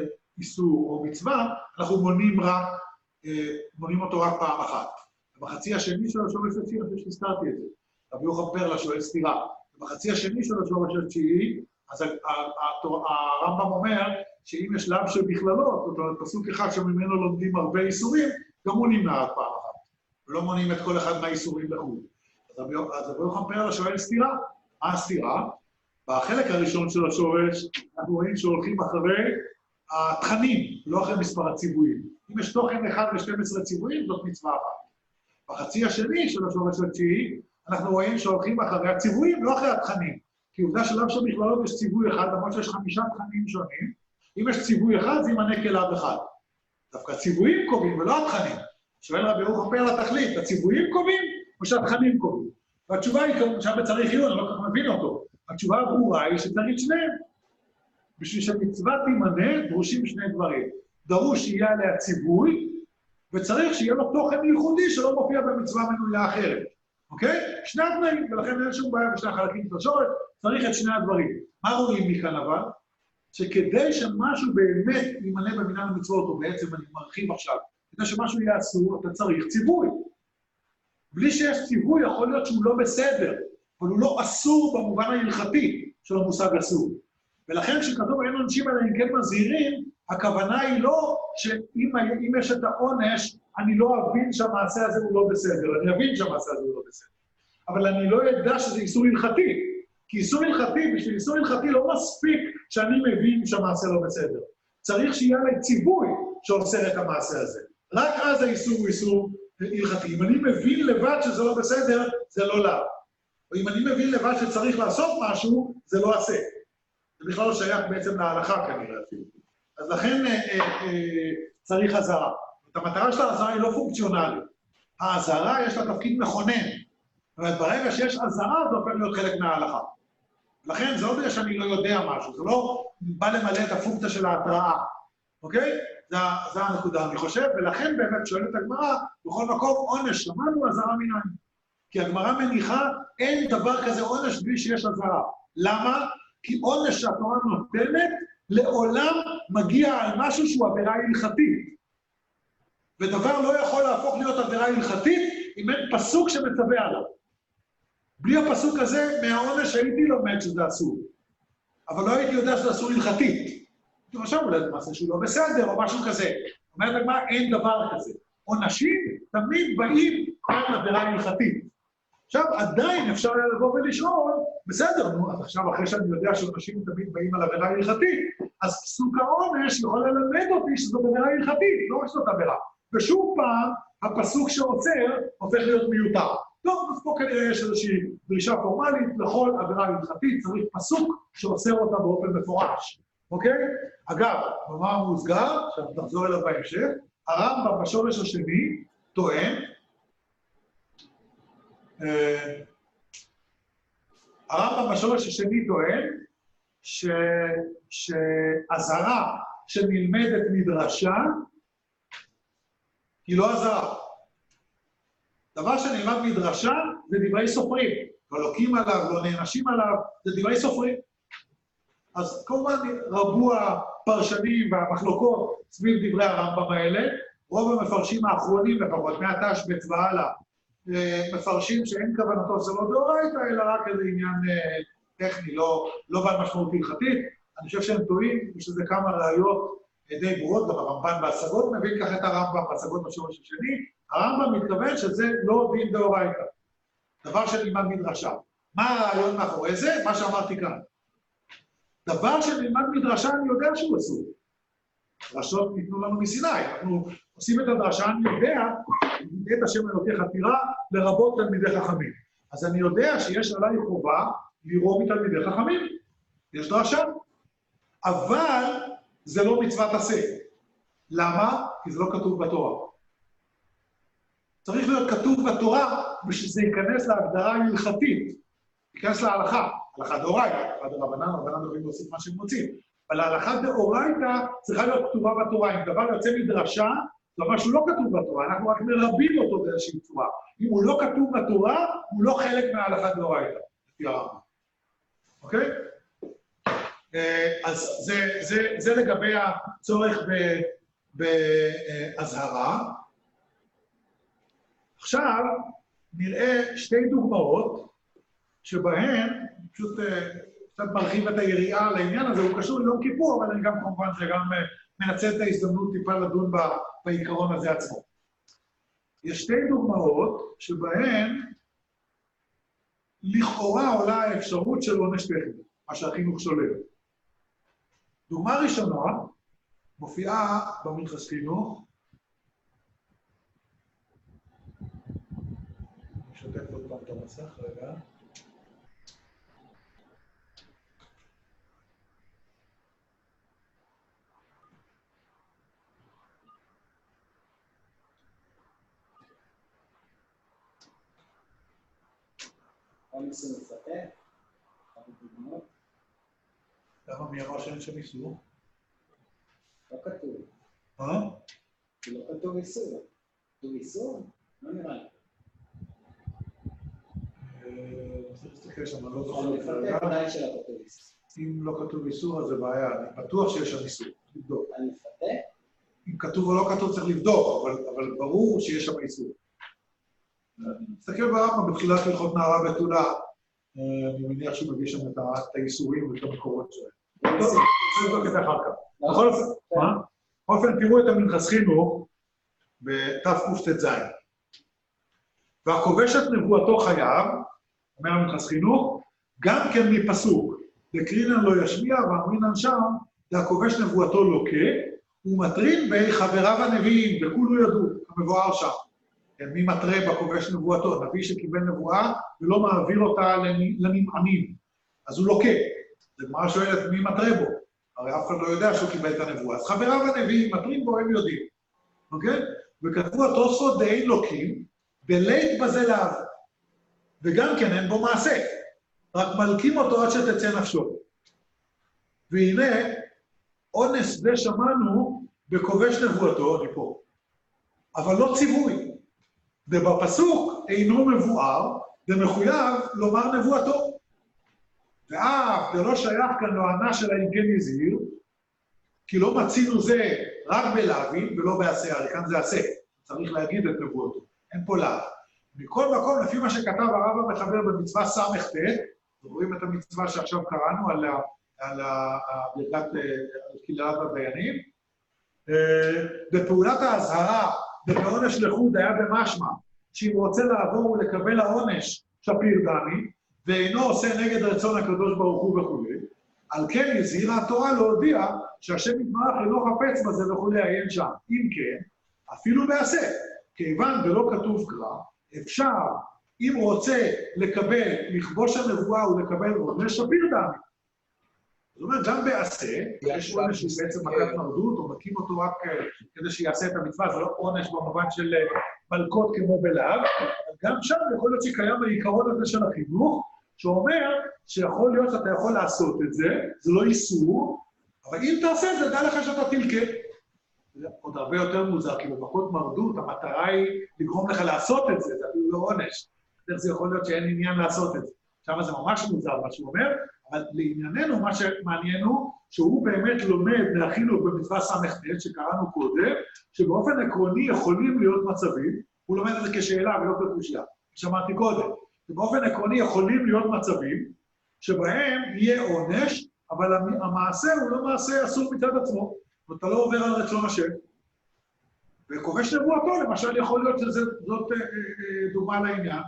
איסור או מצווה, אנחנו מונים רק, מונים אותו רק פעם אחת. בחצי השני של השורש התשיעי, אני חושב שהזכרתי את זה. רבי יוחנן פרלה שואל סתירה. בחצי השני של השורש התשיעי, אז הרמב"ם אומר שאם יש לאו של בכללות, זאת אומרת, פסוק אחד שממנו לומדים הרבה איסורים, גם הוא נמנע רק פעם אחת. ולא מונים את כל אחד מהאיסורים לחוד. אז רבי יוחנן פרלה שואל סתירה. מה הסתירה? בחלק הראשון של השורש, אנחנו רואים שהולכים אחרי התכנים, לא אחרי מספר הציוויים. אם יש תוכן אחד ל-שנים עשר ציוויים, זאת מצווה אחת. בחצי השני של השורש התשיעי, אנחנו רואים שהולכים אחרי הציוויים, לא אחרי התכנים. כי עובדה שלאו של בכללות יש ציווי אחד, למרות שיש חמישה תכנים שונים. אם יש ציווי אחד, זה ימנה כלאו אחד. דווקא הציוויים קובעים ולא התכנים. שואל רבי יוחנן פרלה תכלית, הציוויים קובעים או שהתכנים קובעים? והתשובה היא, שם בצריך עיון, אני לא כל כך מבין אותו. התשובה הברורה היא שצריך שניהם. בשביל שמצווה תימנה, דרושים שני דברים. דרוש שיהיה עליה ציווי, וצריך שיהיה לו תוכן ייחודי שלא מופיע במצווה מנויה אחרת. אוקיי? שני הדברים, ולכן אין שום בעיה בשני החלקים של השורש, צריך את שני הדברים. מה רואים מכאן אבל? שכדי שמשהו באמת יימנה במניין המצוות, או בעצם אני מרחיב עכשיו, כדי שמשהו יהיה אסור, אתה צריך ציווי. בלי שיש ציווי יכול להיות שהוא לא בסדר, אבל הוא לא אסור במובן ההלכתי של המושג אסור. ולכן כשכתוב אין עונשים אלא אם כן מזהירים, הכוונה היא לא שאם יש את העונש, אני לא אבין שהמעשה הזה הוא לא בסדר, אני אבין שהמעשה הזה הוא לא בסדר. אבל אני לא ידע שזה איסור הלכתי, כי איסור הלכתי, בשביל איסור הלכתי לא מספיק שאני מבין שהמעשה לא בסדר. צריך שיהיה לי ציווי שאוסר את המעשה הזה. רק אז האיסור הוא איסור הלכתי. אם אני מבין לבד שזה לא בסדר, זה לא לאו. או אם אני מבין לבד שצריך לעשות משהו, זה לא עשה. זה בכלל לא שייך בעצם להלכה כנראה אפילו. אז לכן אה, אה, אה, צריך הזרה. המטרה של ההזרה היא לא פונקציונלית. ההזרה יש לה תפקיד מכונן. זאת אומרת, ברגע שיש הזרה, זה הופך להיות חלק מההלכה. לכן זה לא בגלל שאני לא יודע משהו, זה לא בא למלא את הפונקציה של ההתראה. אוקיי? זה, זה הנקודה, אני חושב, ולכן באמת שואלת הגמרא, בכל מקום עונש, שמענו הזרה מנין. כי הגמרא מניחה, אין דבר כזה עונש בלי שיש הזרה. למה? כי עונש שהתורה נותנת, לעולם מגיע על משהו שהוא עבירה הלכתית. ודבר לא יכול להפוך להיות עבירה הלכתית, אם אין פסוק שמצווה עליו. בלי הפסוק הזה, מהעונש הייתי לומד שזה אסור. אבל לא הייתי יודע שזה אסור הלכתית. עכשיו אולי זה מעשה שהוא לא בסדר, או משהו כזה. אומרת הגמרא, אין דבר כזה. עונשים תמיד באים על עבירה הלכתית. עכשיו, עדיין אפשר לבוא ולשאול, בסדר, נו, אז עכשיו אחרי שאני יודע שעונשים תמיד באים על עבירה הלכתית, אז פסוק העונש יכול ללמד אותי שזו עבירה הלכתית, לא רק שזאת עבירה. ושוב פעם, הפסוק שעוצר הופך להיות מיותר. טוב, אז פה כנראה יש איזושהי דרישה פורמלית, לכל עבירה הלכתית צריך פסוק שעוצר אותה באופן מפורש. אוקיי? אגב, במאמר מוסגר, עכשיו נחזור אליו בהמשך, הרמב"ם בשורש השני טוען, הרמב"ם בשורש השני טוען, שהזרה שנלמדת מדרשה, היא לא הזרה. דבר שנלמד מדרשה זה דברי סופרים. לא לוקים עליו, לא נענשים עליו, זה דברי סופרים. אז כמובן רבו הפרשנים והמחלוקות סביב דברי הרמב"ם האלה, רוב המפרשים האחרונים לפחות, מהתשבץ והלאה, מפרשים שאין כוונתו זה לא דאורייתא, אלא רק איזה עניין טכני, לא, לא בעל משמעות הלכתית. אני חושב שהם טועים, יש לזה כמה ראיות די ברורות, גם הרמב"ן בהשגות מבין כך את הרמב"ם, בהשגות בשורש השני, הרמב"ם מתכוון שזה לא דין דאורייתא, דבר שנלמד מדרשה. מה הרעיון מאחורי זה? מה שאמרתי כאן. דבר שנלמד מדרשה אני יודע שהוא אסור. דרשות ניתנו לנו מסיני, אנחנו עושים את הדרשה, אני יודע, את השם אלוקיך תירא, לרבות תלמידי חכמים. אז אני יודע שיש עליי חובה לראות מתלמידי חכמים. יש דרשה. אבל זה לא מצוות עשה. למה? כי זה לא כתוב בתורה. צריך להיות כתוב בתורה בשביל שזה ייכנס להגדרה הלכתית, ייכנס להלכה, הלכה דאורייתא, הלכה דרבנן, רבנן יכולים להוסיף מה שהם רוצים. אבל ההלכה דאורייתא צריכה להיות כתובה בתורה. אם דבר יוצא מדרשה, זאת אומרת שהוא לא כתוב בתורה, אנחנו רק מרבים אותו באיזושהי צורה. אם הוא לא כתוב בתורה, הוא לא חלק מההלכה דאורייתא, לפי הרמב"ם. אוקיי? אז זה, זה, זה לגבי הצורך בהזהרה. עכשיו נראה שתי דוגמאות שבהן, פשוט קצת מרחיב את היריעה לעניין הזה, הוא קשור ליום כיפור, אבל אני גם כמובן שגם מנצל את ההזדמנות טיפה לדון בעיקרון הזה עצמו. יש שתי דוגמאות שבהן לכאורה עולה האפשרות של עונש טכני, מה שהחינוך שולל. דוגמה ראשונה מופיעה במלכס חינוך. אני אשתף עוד פעם את המסך, רגע. ניסו מפתה, דוגמאות. למה מי אמר שאין שם איסור? לא כתוב. אה? לא כתוב איסור. כתוב איסור? לא נראה לי. צריך להסתכל שם, אני לא זוכר כרגע. ודאי שלא כתוב איסור. אם לא כתוב איסור, אז זה בעיה. אני בטוח שיש שם איסור. לבדוק. על מפתה? אם כתוב או לא כתוב, צריך לבדוק, אבל ברור שיש שם איסור. תסתכל ברמב"ם בתחילת הלכות נערה בתולה, אני מניח שהוא מביא שם את האיסורים ואת המקורות שלהם. טוב, צריך לבדוק את זה אחר כך. בכל אופן, תראו את המלכס חינוך בתקט"ז. והכובש את נבואתו חייב, אומר המלכס חינוך, גם כן מפסוק, דקרינן לא ישמיע ואמרינן שם, והכובש נבואתו לוקה, ומטרין בחבריו הנביאים, וכולו ידעו, המבואר שם. מי מטרה בכובש נבואתו? נביא שקיבל נבואה ולא מעביר אותה לנמענים. אז הוא לוקה. זה מה שואלת, מי מטרה בו? הרי אף אחד לא יודע שהוא קיבל את הנבואה. אז חבריו הנביאים מטרים בו, הם יודעים. אוקיי? וכתבו התוספות דאין לוקים, בלית בזה לאו. וגם כן אין בו מעשה. רק מלקים אותו עד שתצא נפשו. והנה, אונס זה שמענו בכובש נבואתו, אני פה. אבל לא ציווי. ובפסוק אינו מבואר, ומחויב לומר נבואתו. ואף, זה לא שייך כאן לענה של האינגן יזהיר, כי לא מצינו זה רק בלהבין ולא בעשה, הרי כאן זה עשה, צריך להגיד את נבואתו, אין פה להב. מכל מקום, לפי מה שכתב הרב המחבר במצווה סמ"ט, רואים את המצווה שעכשיו קראנו על, על, על קהילת הדיינים, בפעולת ההזהרה, ובעונש לחוד היה במשמע, שאם הוא רוצה לעבור ולקבל העונש שפיר דמי, ואינו עושה נגד רצון הקדוש ברוך הוא וכו', על כן הזהירה התורה להודיע שהשם יתברך אינו חפץ בזה וכו' עיין שם. אם כן, אפילו בעשה, כיוון ולא כתוב קרא, אפשר, אם רוצה לקבל, לכבוש הנבואה ולקבל עונש שפיר דמי. זאת אומרת, גם בעשה, יש עונש שהוא בעצם מכת מרדות, או מקים אותו רק כדי שיעשה את המצווה, זה לא עונש במובן של מלכות כמו בלהב, גם שם יכול להיות שקיים העיקרון הזה של החינוך, שאומר שיכול להיות שאתה יכול לעשות את זה, זה לא איסור, אבל אם תעשה את זה, דע לך שאתה תלכה. זה עוד הרבה יותר מוזר, כי במכות מרדות, המטרה היא לגרום לך לעשות את זה, זה אפילו לא עונש. איך זה יכול להיות שאין עניין לעשות את זה? שם זה ממש מוזר מה שהוא אומר, אבל לענייננו, מה שמעניין הוא, שהוא באמת לומד מהחינוך במצווה סמ"ט, שקראנו קודם, שבאופן עקרוני יכולים להיות מצבים, הוא לומד את זה כשאלה ולא כקושיה, שמעתי קודם, שבאופן עקרוני יכולים להיות מצבים, שבהם יהיה עונש, אבל המעשה הוא לא מעשה אסור מצד עצמו, ואתה לא עובר על רצון השם. וכובש נבואתו, למשל יכול להיות שזאת דוגמה לעניין,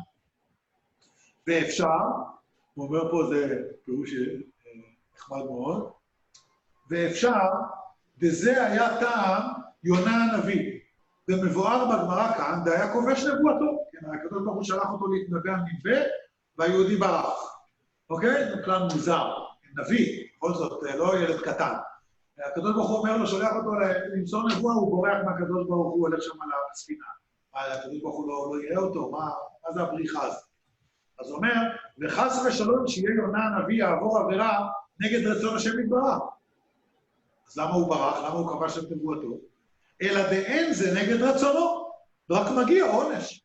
ואפשר, הוא אומר פה זה פירוש נחמד מאוד, ואפשר, וזה היה טעם יונה הנביא. ומבואר בגמרא כאן, זה היה כובש נבואתו. כן, הקדוש ברוך הוא שלח אותו להתנבא על נבא, והיהודי ברח. אוקיי? זה כלל מוזר. נביא, בכל זאת, לא ילד קטן. הקדוש ברוך הוא אומר לו, שולח אותו למצוא נבואה, הוא בורח מהקדוש ברוך הוא, הולך שם על הספינה. הקדוש ברוך הוא לא, לא יראה אותו, מה, מה זה הבריחה הזאת? אז הוא אומר, וחס ושלום שיהיה יונה הנביא יעבור עבירה נגד רצון השם יתברך. אז למה הוא ברח? למה הוא כבש את נבואתו? אלא דאין זה נגד רצונו, רק מגיע עונש.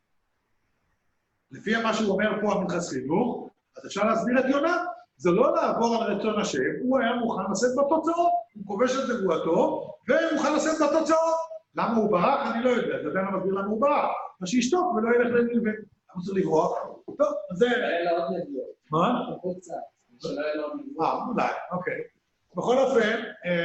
לפי מה שהוא אומר פה המנחס חינוך, אז אפשר להסביר את יונה, זה לא לעבור על רצון השם, הוא היה מוכן לשאת בתוצאות, הוא כובש את נבואתו, ומוכן לשאת בתוצאות. למה הוא ברח? אני לא יודע, אתה יודע למה מסביר למה הוא ברח. אז שישתוק ולא ילך לנלווה. למה צריך לברוח? טוב, אז זה... שלא יהיה לו עוד נבואות. מה? קצת. שלא יהיה לו עוד נבואות. אה, אולי, אוקיי. בכל אופן,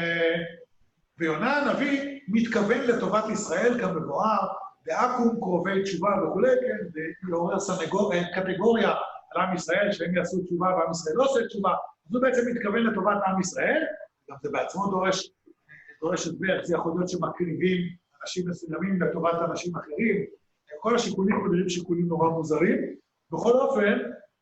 ויונה הנביא מתכוון לטובת ישראל כמבואר, דאקום קרובי תשובה וכו', כן, לעורר קטגוריה על עם ישראל, שהם יעשו תשובה ועם ישראל לא עושה תשובה, אז הוא בעצם מתכוון לטובת עם ישראל, גם זה בעצמו דורש, דורש הסבר, זה יכול להיות שמקריבים אנשים מסוימים לטובת אנשים אחרים, כל השיקולים נראים שיקולים נורא מוזרים, בכל אופן,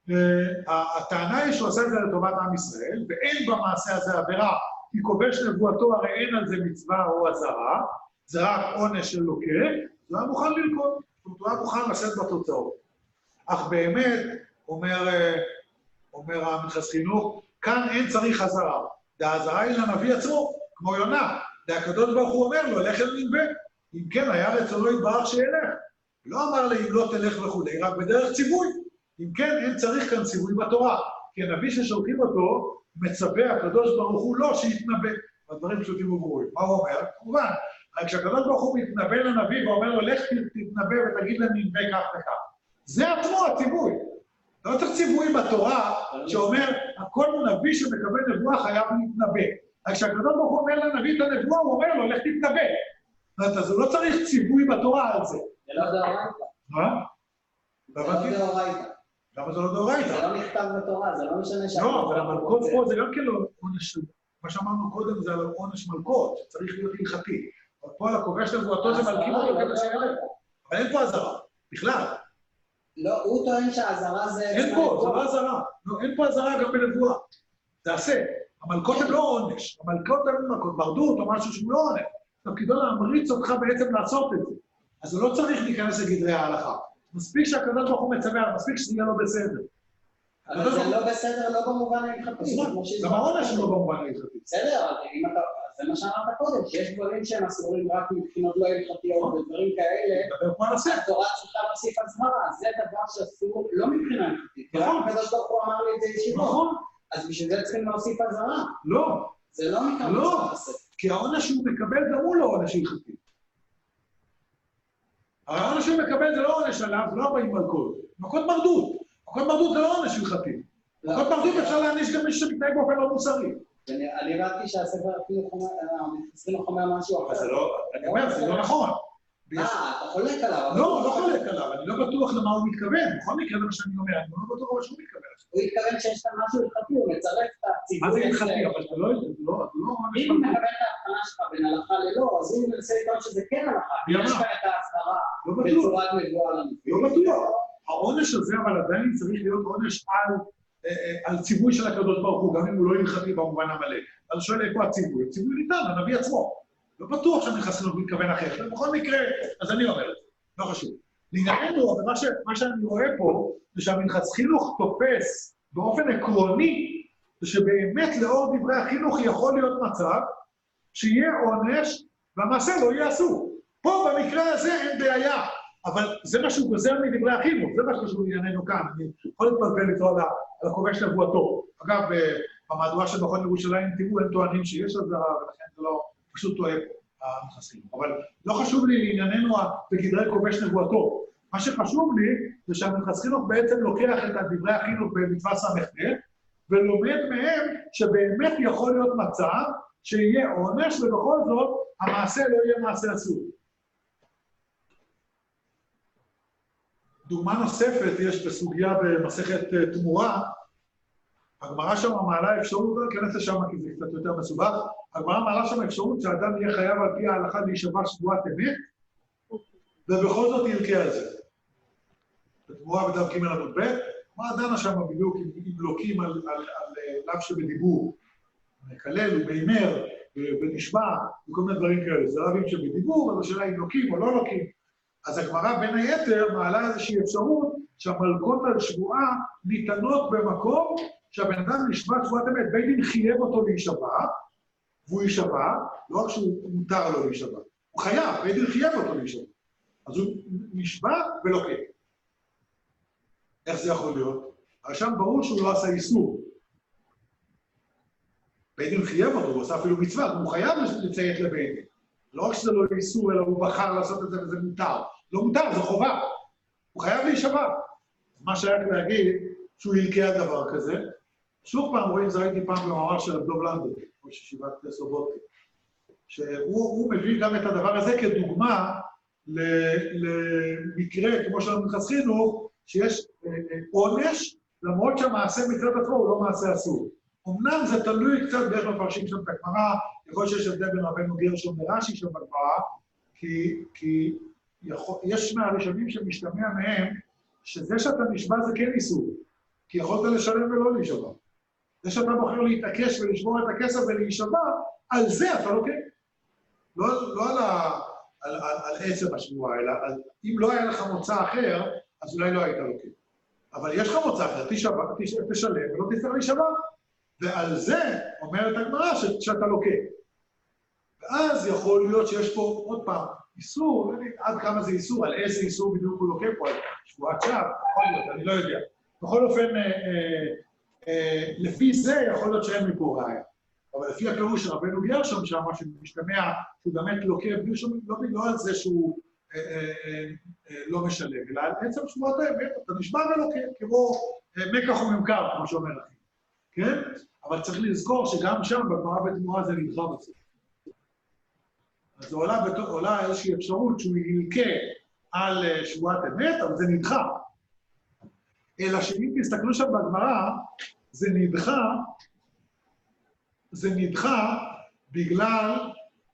הטענה היא שהוא עושה את זה לטובת עם ישראל, ואין במעשה הזה עבירה, כי כובש נבואתו, הרי אין על זה מצווה או אזהרה, זה רק עונש של לוקה, הוא היה מוכן ללכות, הוא היה מוכן לשאת בתוצאות. אך באמת, אומר, אומר המנחס חינוך, כאן אין צריך אזהרה. והאזהרה היא לנביא עצמו, כמו יונה. והקדוש ברוך הוא אומר לו, לך אל נלווה. אם כן, היה רצונו יתברך שילך. לא אמר לי, אם לא תלך וכולי, רק בדרך ציווי. אם כן, אין צריך כאן ציווי בתורה. כי הנביא ששולחים אותו, מצווה הקדוש ברוך הוא לא שיתנבא. הדברים פשוטים וברורים. מה הוא אומר? כמובן, רק כשהקדוש ברוך הוא מתנבא לנביא ואומר לו, לך תתנבא ותגיד לנלווה כך וכך. זה עצמו הציווי. לא צריך ציווי בתורה שאומר, הכל נביא שמקבל נבואה חייב להתנבא. רק כשהקדוש ברוך הוא אומר לנביא את הנבואה, הוא אומר לו, לך תתנבא. אז הוא לא צריך ציווי בתורה על זה. זה לא דאורייתא. מה? זה לא דאורייתא. למה זה לא דאורייתא? זה לא נכתב בתורה, זה לא משנה ש... לא, אבל המלכות פה זה גם כאילו עונש, מה שאמרנו קודם זה על עונש מלכות, שצריך להיות הלכתי. אבל פה הכובש נבואתו זה מלכים אותו כדי שיעלה. אבל אין פה אזהרה, בכלל. לא, הוא טוען שהאזהרה זה... אין פה, זה לא אזהרה. לא, אין פה אזהרה גם בנבואה. זה עשה. המלכות הן לא עונש. המלכות הן מלכות, מרדות או משהו שהוא לא עונש. תפקידו להמריץ אותך בעצם לעשות את זה. אז הוא לא צריך להיכנס לגדרי ההלכה. מספיק שהקדוש ברוך הוא מצווה, מספיק שזה יהיה לו בסדר. אבל זה לא בסדר, לא במובן ההלכתי. גם העונש לא במובן ההלכתי. בסדר, זה מה שאמרת קודם, שיש דברים שהם אסורים רק מבחינות לא הלכתיות ודברים כאלה, התורה צריכה להוסיף אזהרה, זה דבר שאסור לא מבחינה הלכתית. נכון. הקדוש ברוך הוא אמר לי את זה ישירות. נכון. אז בשביל זה צריכים להוסיף אזהרה. לא. זה לא מכאן. לא, כי העונש שהוא מקבל גם הוא לא עונש הלכתי. העונש שהוא מקבל זה לא עונש עליו, זה לא באים מלכות. מלכות מרדות. מלכות מרדות זה לא עונש הלכתי. מלכות מרדות אפשר להעניש גם מי שמתנהג באופן לא מוסרי. אני ראיתי שהספר אפילו חומר משהו אחר. אז זה לא, אני אומר, זה לא נכון. אה, אתה חולק עליו. לא, לא חולק עליו, אני לא בטוח למה הוא מתכוון. בכל מקרה זה מה שאני אומר, אני לא בטוח למה שהוא מתכוון. הוא התכוון שיש כאן משהו הלכתי, הוא מצרף את הציבור. מה זה הלכתי? אבל אתה לא... אם הוא מקבל את ההבחנה שלך בין הלכה ללא, אז הוא מנסה לטעון שזה כן הלכה. יש כאן את ההסברה בצורת נבואה לנו. לא בטוח. העונש הזה, אבל עדיין צריך להיות עונש על ציווי של הקדוש ברוך הוא, גם אם הוא לא הלכתי במובן המלא. אז שואל איפה הציווי? הציווי ניתן, הנביא עצמו. לא בטוח שהמנחס חינוך מתכוון אחרת. בכל מקרה, אז אני אומר את זה. לא חשוב. לענייננו, אבל מה שאני רואה פה, זה שהמנחס חינוך תופס באופן עקרוני, זה שבאמת לאור דברי החינוך יכול להיות מצב שיהיה עונש והמעשה לא יהיה אסור. פה במקרה הזה אין בעיה, אבל זה מה שהוא גוזר מדברי החינוך, זה מה שקשור לענייננו כאן. אני יכול להתפלפל איתו על הכובש נבואתו. אגב, במהדורה של מכון ירושלים, תראו, הם טוענים שיש אזהרה, ולכן זה לא פשוט טועה המנחס חינוך. אבל לא חשוב לי לענייננו בגדרי כובש נבואתו. מה שחשוב לי זה שהמנחס חינוך בעצם לוקח את דברי החינוך במצווה ס"ט, ולומד מהם שבאמת יכול להיות מצב שיהיה עונש, ובכל זאת המעשה לא יהיה מעשה אסור. דוגמה נוספת יש בסוגיה במסכת תמורה, הגמרא שם מעלה אפשרות, לא אכנס לשם כי זה קצת יותר מסובך, הגמרא מעלה שם אפשרות שהאדם יהיה חייב על פי ההלכה להישבע שבועת אמת, ובכל זאת ילקה על זה. בתמורה בדף ג' עמוד ב', מה דנה שם בדיוק עם לוקים על לאו שבדיבור, מקלל ומימר ונשבע וכל מיני דברים כאלה. זה לאווים שבדיבור, אז השאלה אם לוקים או לא לוקים. אז הגמרא בין היתר מעלה איזושהי אפשרות שהמלכות על שבועה ניתנות במקום שהבן אדם נשבע שבועת אמת, בית דין חייב אותו להישבע, והוא יישבע, לא רק שהוא מותר לו להישבע, הוא חייב, בית דין חייב אותו להישבע. אז הוא נשבע ולוקה. איך זה יכול להיות? אבל שם ברור שהוא לא עשה איסור. בית דין חייב אותו, הוא עשה אפילו מצווה, הוא חייב לציית לבית דין. לא רק שזה לא איסור, אלא הוא בחר לעשות את זה וזה מותר. לא מותר, זה חובה. הוא חייב להישבע. מה שהיה להגיד, שהוא ילקה על דבר כזה, שוב פעם רואים, זה ראיתי פעם במאמר של דוב לנדו, כמו ששיבת סובוטי, שהוא מביא גם את הדבר הזה כדוגמה למקרה, כמו שאנחנו מתחסכינו, שיש עונש, למרות שהמעשה מצד עצמו הוא לא מעשה אסור. אמנם זה תלוי קצת באיך מפרשים שם את הגמרא, יכול להיות שיש הבדל בין רבנו גרשום לרש"י שם בגמרא, כי, כי יכול, יש מהראשונים שמשתמע מהם, שזה שאתה נשבע זה כן איסור, כי יכולת לשלם ולא להישבע. זה שאתה בוחר להתעקש ולשמור את הכסף ולהישבע, על זה אתה לא כן. לא, לא על, ה, על, על, על עצם השבועה, אלא על, אם לא היה לך מוצא אחר, אז אולי לא היית לא כן. אבל יש לך מוצא אחר, תשבע, תשלם ולא תצטרך להישבע. ועל זה אומרת הגמרא שאתה לוקה. ואז יכול להיות שיש פה עוד פעם איסור, עד כמה זה איסור, על איזה איסור בדיוק הוא לוקה פה, על שבועת שווא, יכול להיות, אני לא יודע. בכל אופן, אה, אה, אה, לפי זה יכול להיות שאין מפה ראיה. אבל לפי הפירוש של רבנו גרשום שם, מה שמשתמע, שהוא באמת לוקה, לא בגלל זה שהוא אה, אה, אה, לא משלם, אלא בעצם שבועת האמת, אתה נשבע ולוקה, כמו אה, מקח וממכר, כמו שאומר לכם. כן? אבל צריך לזכור שגם שם, בגמרא בתמורה זה נדחה בסוף. אז עולה, עולה איזושהי אפשרות שהוא ילקה על שבועת אמת, אבל זה נדחה. אלא שאם תסתכלו שם בגמרא, זה נדחה, זה נדחה בגלל,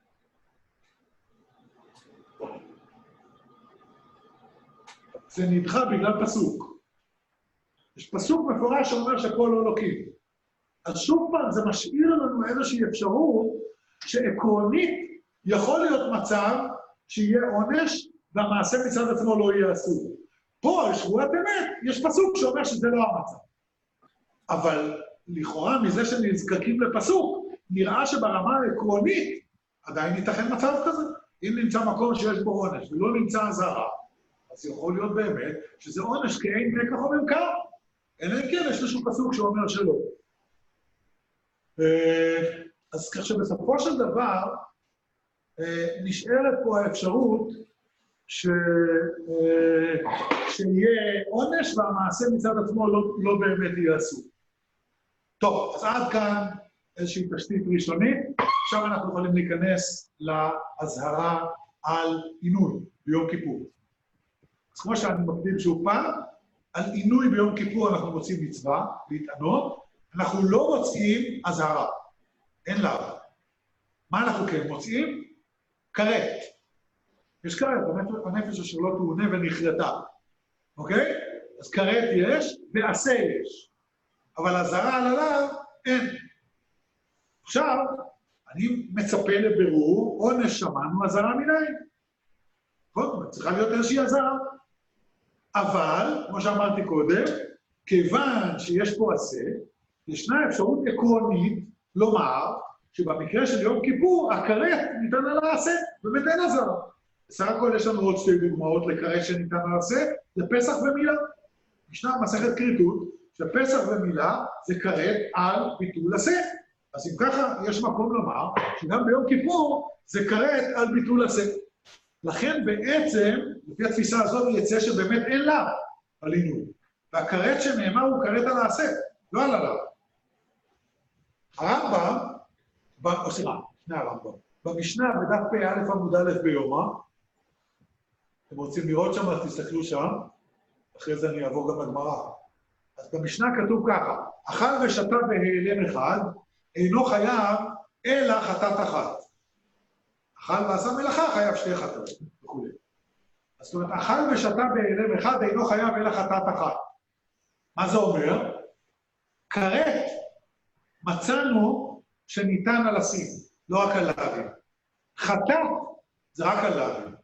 זה נדחה בגלל פסוק. יש פסוק מפורש שאומר שהכל לא לוקים. אז שוב פעם, זה משאיר לנו איזושהי אפשרות שעקרונית יכול להיות מצב שיהיה עונש והמעשה מצד עצמו לא יהיה אסור. פה, על שבועת אמת, יש פסוק שאומר שזה לא המצב. אבל לכאורה, מזה שנזקקים לפסוק, נראה שברמה העקרונית עדיין ייתכן מצב כזה. אם נמצא מקום שיש בו עונש ולא נמצא אזהרה, אז יכול להיות באמת שזה עונש כאין מקח או ממכר. אלא אם כן, יש איזשהו פסוק שאומר שלא. אז כך שבסופו של דבר, נשארת פה האפשרות שיהיה עונש והמעשה מצד עצמו לא באמת יהיה אסור. טוב, אז עד כאן איזושהי תשתית ראשונית, עכשיו אנחנו יכולים להיכנס להזהרה על עינוי ביום כיפור. אז כמו שאני מקדים שוב פעם, על עינוי ביום כיפור אנחנו מוצאים מצווה, להתענות, אנחנו לא מוצאים אזהרה, אין לה. מה אנחנו כן מוצאים? כרת. יש כרת, הנפש אשר לא תאונה ונחרטה. אוקיי? אז כרת יש, ועשה יש. אבל אזהרה על עליו אין. עכשיו, אני מצפה לבירור, עונש שמענו, אזהרה מנין. נכון? צריכה להיות איזושהי אזהרה. אבל, כמו שאמרתי קודם, כיוון שיש פה עשה, ישנה אפשרות עקרונית לומר שבמקרה של יום כיפור, הכרת ניתן על העשה, באמת אין אזהרה. בסך הכל יש לנו עוד שתי דוגמאות לכרת שניתן על העשה, זה פסח ומילה. ישנה מסכת כריתות, שפסח ומילה זה כרת על ביטול עשה. אז אם ככה, יש מקום לומר שגם ביום כיפור זה כרת על ביטול עשה. לכן בעצם, לפי התפיסה הזאת, יצא שבאמת אין לה על עינוי. והכרת שנאמר הוא כרת על העשה, לא על עליו. הרמב"ם, או סליחה, שני הרמב"ם, במשנה בדף פ"א עמוד א' ביומא, אתם רוצים לראות שם, אז תסתכלו שם, אחרי זה אני אעבור גם לגמרא. אז במשנה כתוב ככה, אכל ושתה בהיעלם אחד, אינו חייב אלא חטאת אחת. אכל ועשה מלאכה חייב שתי חטאות, וכו'. אז זאת אומרת, אכל ושתה בהיעלם אחד, אינו חייב אלא חטאת אחת. מה זה אומר? כרת מצאנו שניתן על הסין, לא רק על להבים. חטאת זה רק על להבים.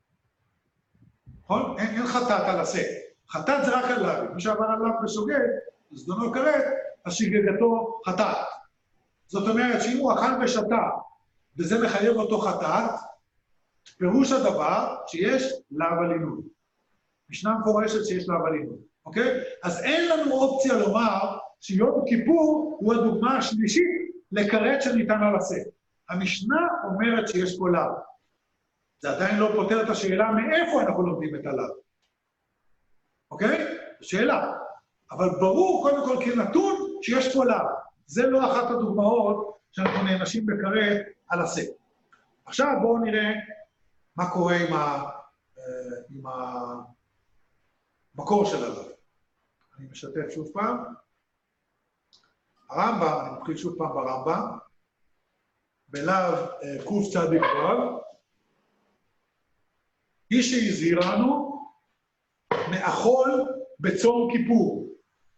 נכון? אין, אין חטאת על עשה. חטאת זה רק על להבים. מי שעבר עליו בשוגג, זדונו כרת, אז שגגתו חטאת. זאת אומרת שאם הוא אכל ושתה, וזה מחייב אותו חטאת, פירוש הדבר שיש לאו על עינוי. משנה מפורשת שיש לאו על עינוי, אוקיי? אז אין לנו אופציה לומר שיום כיפור הוא הדוגמה השלישית לכרת שניתן על עשה. המשנה אומרת שיש פה לאו. זה עדיין לא פותר את השאלה מאיפה אנחנו לומדים את הלאו. אוקיי? שאלה. אבל ברור קודם כל כנתון שיש פה לאו. זה לא אחת הדוגמאות שאנחנו נענשים בכרת על עשה. עכשיו בואו נראה מה קורה עם, ה, עם המקור של הלאו. אני משתף שוב פעם. הרמב"ם, אני מתחיל שוב פעם ברמב"ם, בלאו קוף צדיק ו', היא שהזהירנו מאכול בצום כיפור.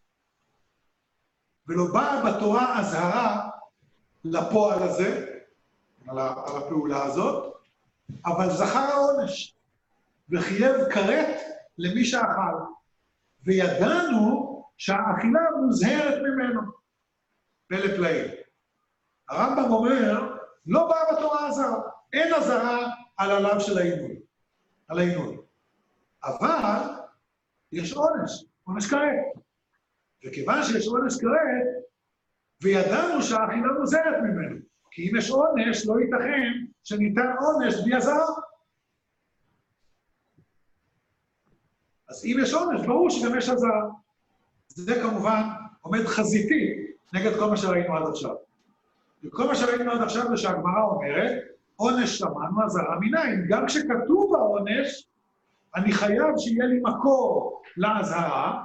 ולא באה בתורה אזהרה לפועל הזה, על הפעולה הזאת, אבל זכר העונש, וחייב כרת למי שאכל. וידענו שהאכילה מוזהרת ממנו. פלא פלאים. הרמב"ם אומר, לא באה בתורה אזהרה. אין אזהרה על הלאו של העינוי. על העינוי. אבל יש עונש, עונש כרת. וכיוון שיש עונש כרת, וידענו שהאכילה מוזהרת ממנו. כי אם יש עונש, לא ייתכן שניתן עונש בלי אזהרה. אז אם יש עונש, ברור שגם יש אזהרה. זה כמובן עומד חזיתי נגד כל מה שראינו עד עכשיו. וכל מה שראינו עד עכשיו זה שהגמרא אומרת, עונש שמענו, אזהרה מנין. גם כשכתוב העונש, אני חייב שיהיה לי מקור לאזהרה,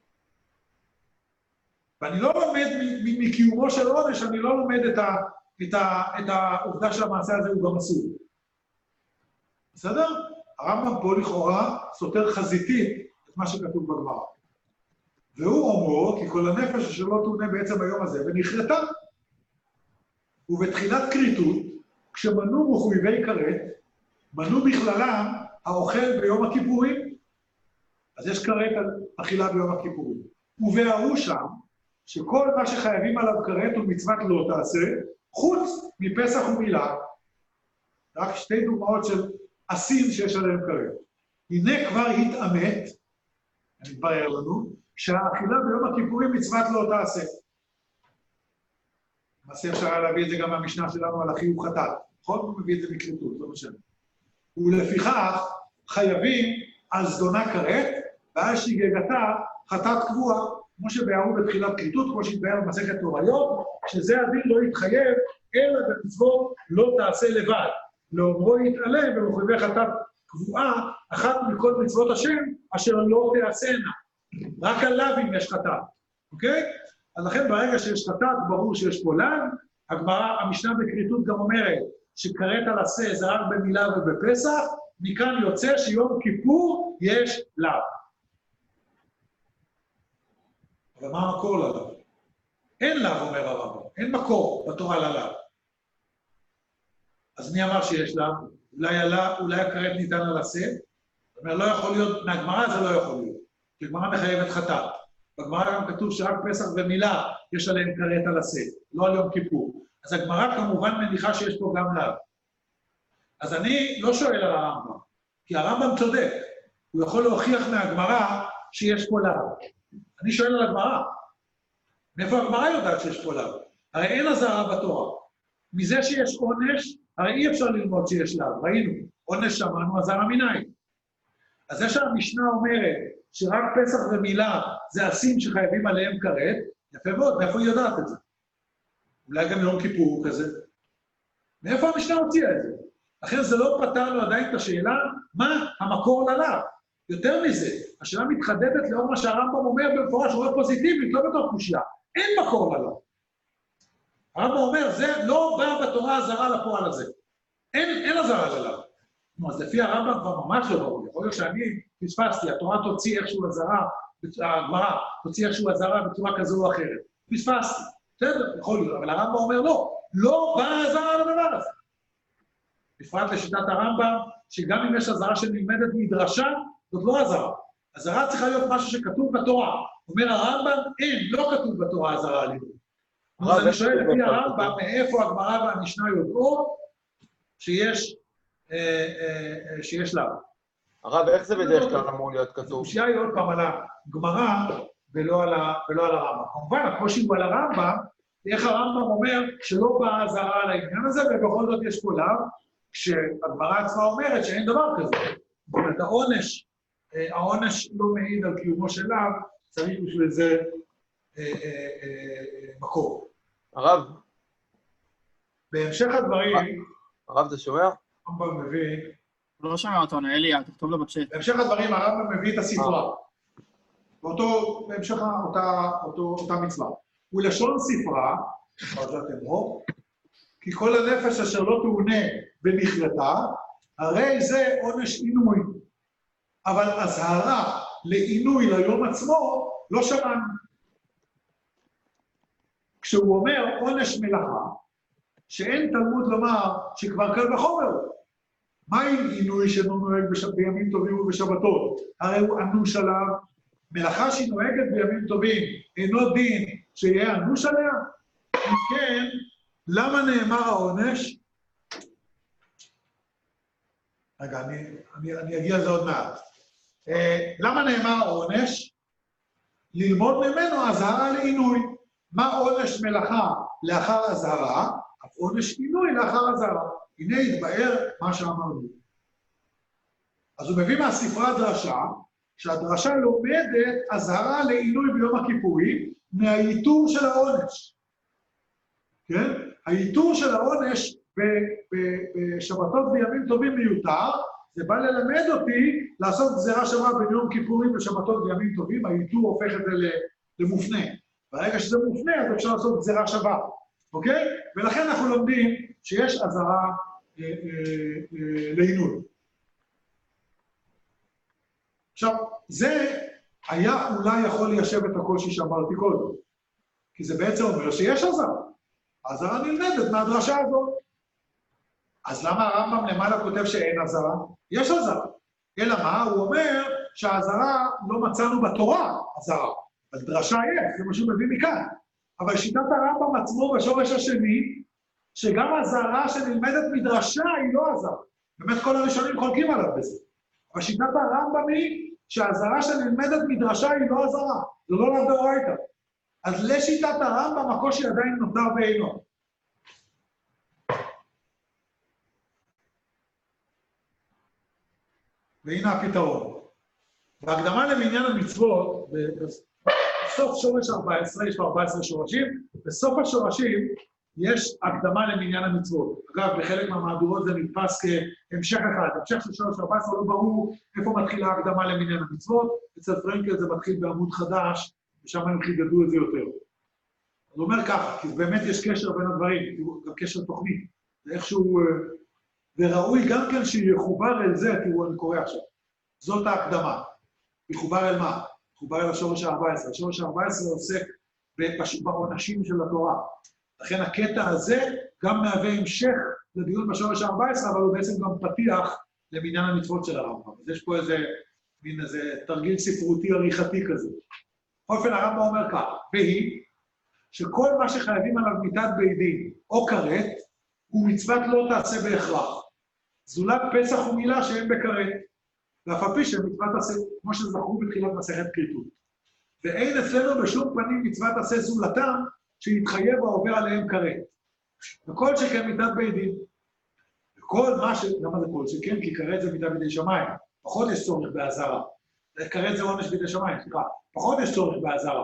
ואני לא לומד מקיומו של עונש, אני לא לומד את, ה, את, ה, את העובדה שהמעשה הזה הוא גם אסור. בסדר? הרמב"ם פה לכאורה סותר חזיתית את מה שכתוב בגמרא. והוא אומר, כי כל הנפש שלא תאונה בעצם היום הזה, ונכרתה. ובתחילת כריתות, כשמנו מחויבי כרת, מנו בכללם האוכל ביום הכיפורים. אז יש כרת על אכילה ביום הכיפורים. ובהרו שם, שכל מה שחייבים עליו כרת הוא מצוות לא תעשה, חוץ מפסח ומילה. רק שתי דוגמאות של עשים שיש עליהם כרת. הנה כבר התאמת, מתברר לנו, שהאכילה ביום הכיפורים מצוות לא תעשה. למעשה אפשר היה להביא את זה גם מהמשנה שלנו על אחי וחטאת. נכון? הוא מביא את זה מכריתות, לא משנה. ולפיכך חייבים על זדונה כרת, ועל שגגתה חטאת קבועה, כמו שבהרו בתחילת כריתות, כמו שהתבהר במסכת תוריות, שזה הדין לא יתחייב, אלא במצוות לא תעשה לבד. לאומרו יתעלה ומחויבי חטאת קבועה, אחת מכל מצוות השם, אשר לא תעשנה. רק עליו אם יש חטאת, אוקיי? אז לכן ברגע שיש חטאת, ברור שיש פה לאו. הגמרא, המשנה בכריתות גם אומרת, שכרת על עשה זה רק במילה ובפסח, מכאן יוצא שיום כיפור יש לאו. אבל מה המקור ללאו? אין לאו, אומר הרמב"ם, אין מקור בתורה ללאו. אז מי אמר שיש לאו? אולי הלאו, אולי הכרת ניתן על עשה? זאת אומרת, לא יכול להיות, מהגמרא זה לא יכול להיות, כי הגמרא מחייבת חטאת. בגמרא גם כתוב שרק פסח ומילה יש עליהם כרת על עשה, לא על יום כיפור. אז הגמרא כמובן מניחה שיש פה גם לאו. אז אני לא שואל על הרמב"ם, כי הרמב"ם צודק. הוא יכול להוכיח מהגמרא שיש פה לאו. אני שואל על הגמרא. מאיפה הגמרא יודעת שיש פה לאו? הרי אין אזהרה בתורה. מזה שיש עונש, הרי אי אפשר ללמוד שיש לאו. ראינו, עונש שמענו, אזהרה מנין. אז זה שהמשנה אומרת שרק פסח ומילה זה עשים שחייבים עליהם כרת, יפה מאוד, מאיפה היא יודעת את זה? אולי גם יום כיפור כזה. מאיפה המשנה הוציאה את זה? לכן זה לא פתר לו עדיין את השאלה, מה המקור ללאו? יותר מזה, השאלה מתחדדת לאור מה שהרמב"ם אומר במפורש, הוא אומר פוזיטיבית, לא בתור קושיה. אין מקור ללאו. הרמב"ם אומר, זה לא בא בתורה הזרה לפועל הזה. אין, אין הזרה ללאו. אז לפי הרמב"ם כבר ממש לא ברור. יכול להיות שאני פספסתי, התורה תוציא איכשהו הזרה, הגמרא תוציא איכשהו הזרה בצורה כזו או אחרת. פספסתי. בסדר, יכול להיות, אבל הרמב"ם אומר לא, לא בא הזרה לדבר הזה. בפרט לשיטת הרמב"ם, שגם אם יש הזרה שנלמדת מדרשה, זאת לא הזרה. הזרה צריכה להיות משהו שכתוב בתורה. אומר הרמב"ם, אין, לא כתוב בתורה הזרה על ידי. אז אני שואל לפי הרמב"ם, מאיפה הגמרא והמשנה יודעות שיש שיש לה. הרב, איך זה בדרך כלל אמור להיות כתוב? הקושייה היא עוד פעם על הגמרא ולא על הרמב"ם. כמובן, הקושי הוא על הרמב"ם, איך הרמב"ם אומר שלא באה אזהרה על העניין הזה, ובכל זאת יש פה לאו, כשהגמרא עצמה אומרת שאין דבר כזה. זאת אומרת, העונש, העונש לא מעיד על קיומו של לאו, צריך בשביל זה מקור. הרב? בהמשך הדברים... הרב, אתה שומע? הרמב"ם מביא... לא שומע אותו, נאליה, תכתוב לו בצ'אט. בהמשך הדברים הרמב"ם מביא את הספרה. באותו, בהמשך אותה, אותו, אותה מצווה. ולשון ספרה, פרשת אמור, כי כל הנפש אשר לא תאונה ונכרתה, הרי זה עונש עינוי. אבל אזהרה לעינוי ליום עצמו, לא שמענו. כשהוא אומר עונש מלאכה, שאין תלמוד לומר שכבר קל וחומר. מה עם עינוי שאינו נוהג בימים טובים ובשבתות? הרי הוא אנוש עליו. מלאכה שהיא נוהגת בימים טובים, אינו דין שיהיה אנוש עליה? אם כן, למה נאמר העונש? רגע, אני, אני, אני אגיע לזה עוד מעט. אה, למה נאמר העונש? ללמוד ממנו אזהרה לעינוי. מה עונש מלאכה לאחר אזהרה? אף עונש עינוי לאחר אזהרה. הנה יתבאר מה שאמרנו. אז הוא מביא מהספרה דרשה, שהדרשה לומדת אזהרה לעינוי ביום הכיפורים מהייתור של העונש. כן? הייתור של העונש בשבתות וימים טובים מיותר, זה בא ללמד אותי לעשות גזירה שווה בין יום כיפורים ושבתות וימים טובים, הייתור הופך את זה למופנה. ברגע שזה מופנה, אז אפשר לעשות גזירה שווה. אוקיי? ולכן אנחנו לומדים שיש אזהרה אה, אה, אה, לעינוי. עכשיו, זה היה אולי יכול ליישב את הקושי שאמרתי קודם. כי זה בעצם אומר שיש אזהרה. האזהרה נלמדת מהדרשה הזאת. אז למה הרמב"ם למעלה כותב שאין אזהרה? יש אזהרה. אלא מה? הוא אומר שהאזהרה לא מצאנו בתורה אזהרה. אז דרשה יש, זה מה שהוא מביא מכאן. אבל שיטת הרמב"ם עצמו בשורש השני, שגם הזהרה שנלמדת מדרשה היא לא הזהרה. באמת כל הראשונים חולקים עליו בזה. אבל שיטת הרמב"ם היא שהזהרה שנלמדת מדרשה היא לא הזהרה. זה לא לאו דאורייתא. אז לשיטת הרמב"ם הקושי עדיין נותר בעינו. והנה הפתרון. בהקדמה למניין המצוות, בסוף שורש ארבע עשרה, יש לו ארבע עשרה שורשים, בסוף השורשים יש הקדמה למניין המצוות. אגב, בחלק מהמהדורות זה נתפס כהמשך אחד. המשך של שורש ארבע עשרה לא ברור איפה מתחילה ההקדמה למניין המצוות, אצל פרנקל זה מתחיל בעמוד חדש, ושם הם חידדו את זה יותר. הוא אומר ככה, כי באמת יש קשר בין הדברים, גם קשר תוכנית. זה איכשהו, וראוי גם כן שיחובר אל זה, תראו, אני קורא עכשיו. זאת ההקדמה. יחובר אל מה? יחובר אל השורש ה-ארבע עשרה. השורש ה-ארבע עשרה עוסק בעונשים של התורה. לכן הקטע הזה גם מהווה המשך לדיון בשורש ה-ארבע עשרה, אבל הוא בעצם גם פתיח למניין המצוות של הרמב"ם. אז יש פה איזה, מין איזה תרגיל ספרותי עריכתי כזה. אופן הרמב"ם אומר כך, והיא, שכל מה שחייבים עליו מיתת בית דין או כרת, הוא מצוות לא תעשה בהכרח. זולת פסח ומילה שאין בכרת. ואף על פי שמצוות תעשה, כמו שזכרו בתחילת מסכת כריתות. ואין אצלנו בשום פנים מצוות תעשה זולתם, שיתחייב העובר עליהם כרת. וכל שכן מיתת בית דין. וכל מה ש... למה זה כל שכן? כי כרת זה מיתה בידי שמיים. פחות יש צורך באזהרה. כרת זה עונש בידי שמיים, סליחה. פחות יש צורך באזהרה.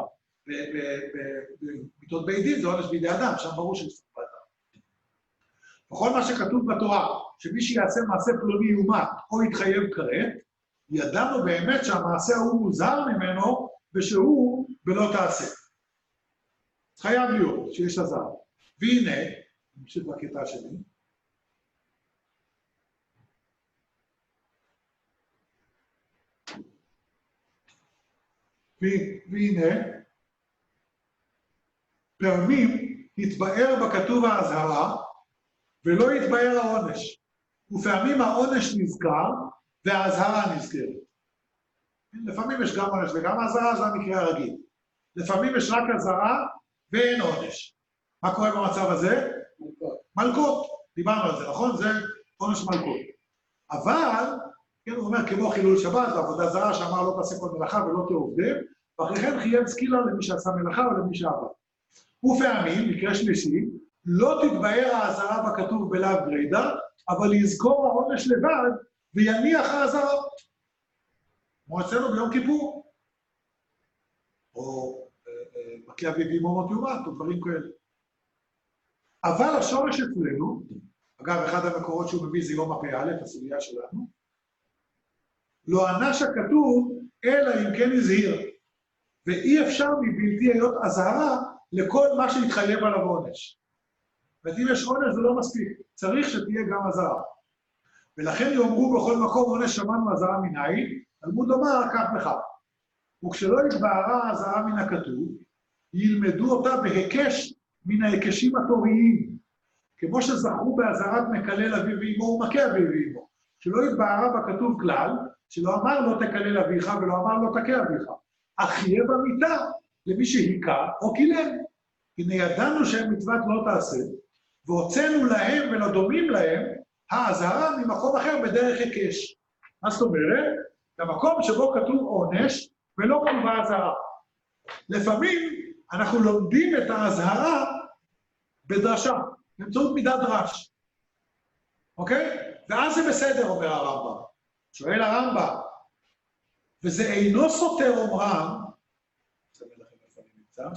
במיתות בית דין זה עונש בידי אדם, שם ברור שיש צורך באזהרה. וכל מה שכתוב בתורה, שמי שיעשה מעשה פלוני יומת או יתחייב כרת, ידענו באמת שהמעשה ההוא מוזר ממנו, ושהוא בלא תעשה. חייב להיות שיש אזהרה. והנה, נמשיך בקטע שלי, והנה, פעמים יתבאר בכתוב האזהרה, ולא יתבאר העונש. ופעמים העונש נזכר, והאזהרה נזכרת. לפעמים יש גם עונש וגם האזהרה, זה המקרה הרגיל. לפעמים יש רק אזהרה ואין עונש. מה קורה במצב הזה? מלכות. דיברנו על זה, נכון? זה עונש מלכות. אבל, כן, הוא אומר, כמו חילול שבת, ועבודה זרה שאמר לא תעשה כל מלאכה ולא תעובדם, ואחרי כן חייב סקילה למי שעשה מלאכה או למי שעבד. ופעמים, מקרה שלישי, לא תתבהר האזהרה בכתוב בלאו גרידא, אבל יזכור העונש לבד ויניח האזהרה. כמו אצלנו ביום כיפור, או מכה אביב ימות יומת, או דברים כאלה. אבל השורש אצלנו, אגב, אחד המקורות שהוא מביא זה יום הפ"א, הסוגיה שלנו, לא ענש הכתוב, אלא אם כן הזהיר. ואי אפשר מבלתי היות אזהרה לכל מה שהתחייב עליו עונש. ואם יש עונש זה לא מספיק, צריך שתהיה גם אזהרה. ולכן יאמרו בכל מקום עונש שמענו אזהרה מנין, תלמוד לומר כך וכך. וכשלא התבהרה האזהרה מן הכתוב, ילמדו אותה בהיקש מן ההיקשים התוריים, כמו שזכרו באזהרת מקלל אביו ואמו ומכה אביו ואמו. שלא התבהרה בכתוב כלל, שלא אמר לא תקלל אביך ולא אמר לא תכה אביך. אך יהיה במיתה למי שהיכה או קילל. הנה ידענו שהם מצוות לא תעשה, והוצאנו להם ולדומים להם האזהרה ממקום אחר בדרך היקש. מה זאת אומרת? במקום שבו כתוב עונש ולא כתובה אזהרה. לפעמים אנחנו לומדים את האזהרה בדרשה, באמצעות מידת דרש. אוקיי? ואז זה בסדר, אומר הרמב"ם. שואל הרמב"ם, וזה אינו סותר אומרם, זה מלאכם איפה אני נמצא,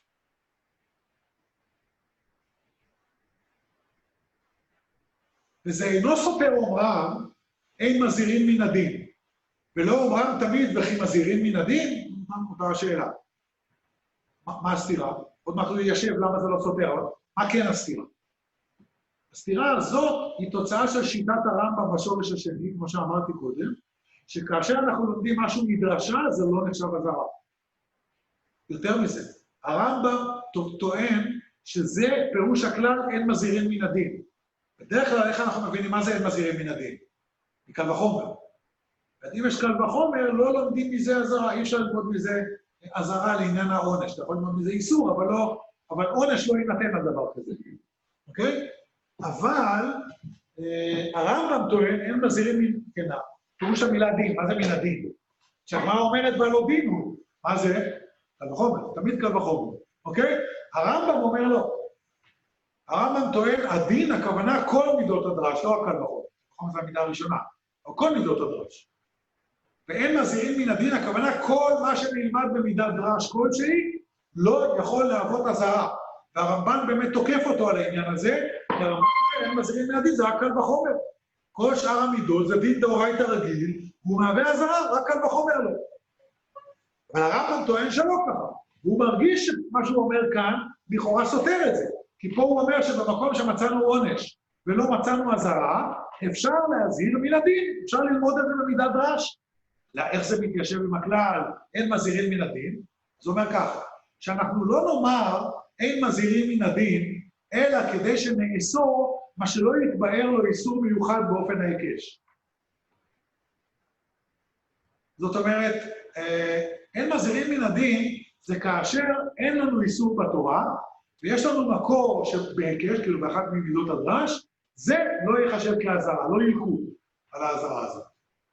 וזה אינו סותר אומרם, אין מזהירים מן הדין. ולא אומרם תמיד וכי מזהירים מן הדין, אותה השאלה. מה, מה הסתירה? עוד מעט הוא ישב, למה זה לא סותר? מה כן הסתירה? הסתירה הזאת היא תוצאה של שיטת הרמב"ם בשורש השני, כמו שאמרתי קודם, שכאשר אנחנו לומדים משהו מדרשה, זה לא נחשב אזהרה. יותר מזה, הרמב"ם טוען שזה פירוש הכלל אין מזהירים מן הדין. בדרך כלל איך אנחנו מבינים מה זה אין מזהירים מן הדין? מקל וחומר. ואם יש קל וחומר, לא לומדים מזה אזהרה, אי אפשר ללמוד מזה אזהרה לעניין העונש. אתה יכול ללמוד מזה איסור, אבל לא, אבל עונש לא יינתן על דבר כזה. אוקיי? אבל אה, הרמב"ם טוען, אין מזהירים מן כנה. פירוש המילה דין, מה זה מן הדין? שהגמרא אומרת ולא דין הוא, מה זה? קל וחומר, תמיד קל וחומר. אוקיי? הרמב"ם אומר לא. הרמב"ם טוען, הדין, הכוונה כל מידות הדרש, לא הקל וחומר. נכון, זו המידה הראשונה. או כל מידות הדרש. ואין מזהירים מן הדין, הכוונה כל מה שנלמד במידת דרש כלשהי, לא יכול להוות אזהרה. והרמב"ן באמת תוקף אותו על העניין הזה, כי הרמב"ן אין מזהירים מן הדין, זה רק קל וחומר. כל שאר המידות זה דין דאורייתא רגיל, הוא מהווה אזהרה, רק קל וחומר לו. אבל הרמב"ם טוען שלא ככה. הוא מרגיש שמה שהוא אומר כאן, לכאורה סותר את זה. כי פה הוא אומר שבמקום שמצאנו עונש ולא מצאנו אזהרה, אפשר להזהיר מן הדין, אפשר ללמוד את זה במידת דרש. איך זה מתיישב עם הכלל, אין מזהירים מן הדין? זה אומר ככה, שאנחנו לא נאמר אין מזהירים מן הדין, אלא כדי שנאסור מה שלא יתבהר לו איסור מיוחד באופן ההיקש. זאת אומרת, אין מזהירים מן הדין, זה כאשר אין לנו איסור בתורה, ויש לנו מקור שבהיקש, כאילו באחת ממידות הדרש, זה לא ייחשב כאזהרה, לא ילכו על האזהרה הזאת.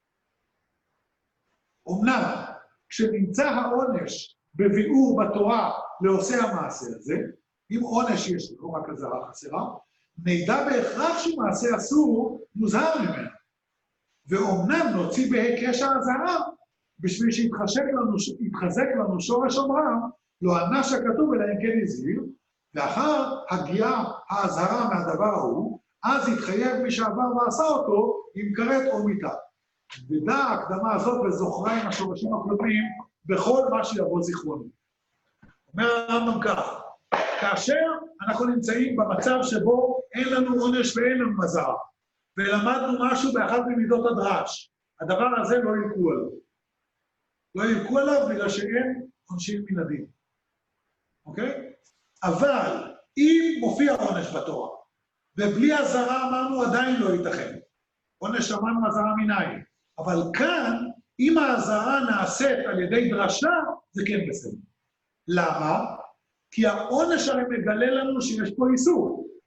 אמנם, כשנמצא העונש בביאור בתורה לעושה המעשה הזה, אם עונש יש לו, רק אזהרה חסרה, נדע בהכרח שמעשה אסור מוזהר ממנו. ואומנם נוציא בהיקש האזהרה, בשביל שיתחזק לנו, יתחזק לנו שורש אומרם, לא ענש הכתוב אלא אם כן הזהיר, לאחר הגיעה האזהרה מהדבר ההוא, אז יתחייב מי שעבר ועשה אותו עם כרת או מיטה. ודע ההקדמה הזאת וזוכרה עם השורשים הקודמים בכל מה שיבוא זיכרונו. אומר הרמב"ם כך, כאשר אנחנו נמצאים במצב שבו אין לנו עונש ואין לנו אזהרה, ולמדנו משהו באחת ממידות הדרש, הדבר הזה לא ילכו עליו. לא ילכו עליו בגלל שאין עונשים מן הדין. אוקיי? אבל אם מופיע עונש בתורה, ובלי אזהרה אמרנו עדיין לא ייתכן. עונש אמרנו אזהרה מנין. אבל כאן, אם האזהרה נעשית על ידי דרשה, זה כן בסדר. למה? כי העונש הרי מגלה לנו שיש פה איסור.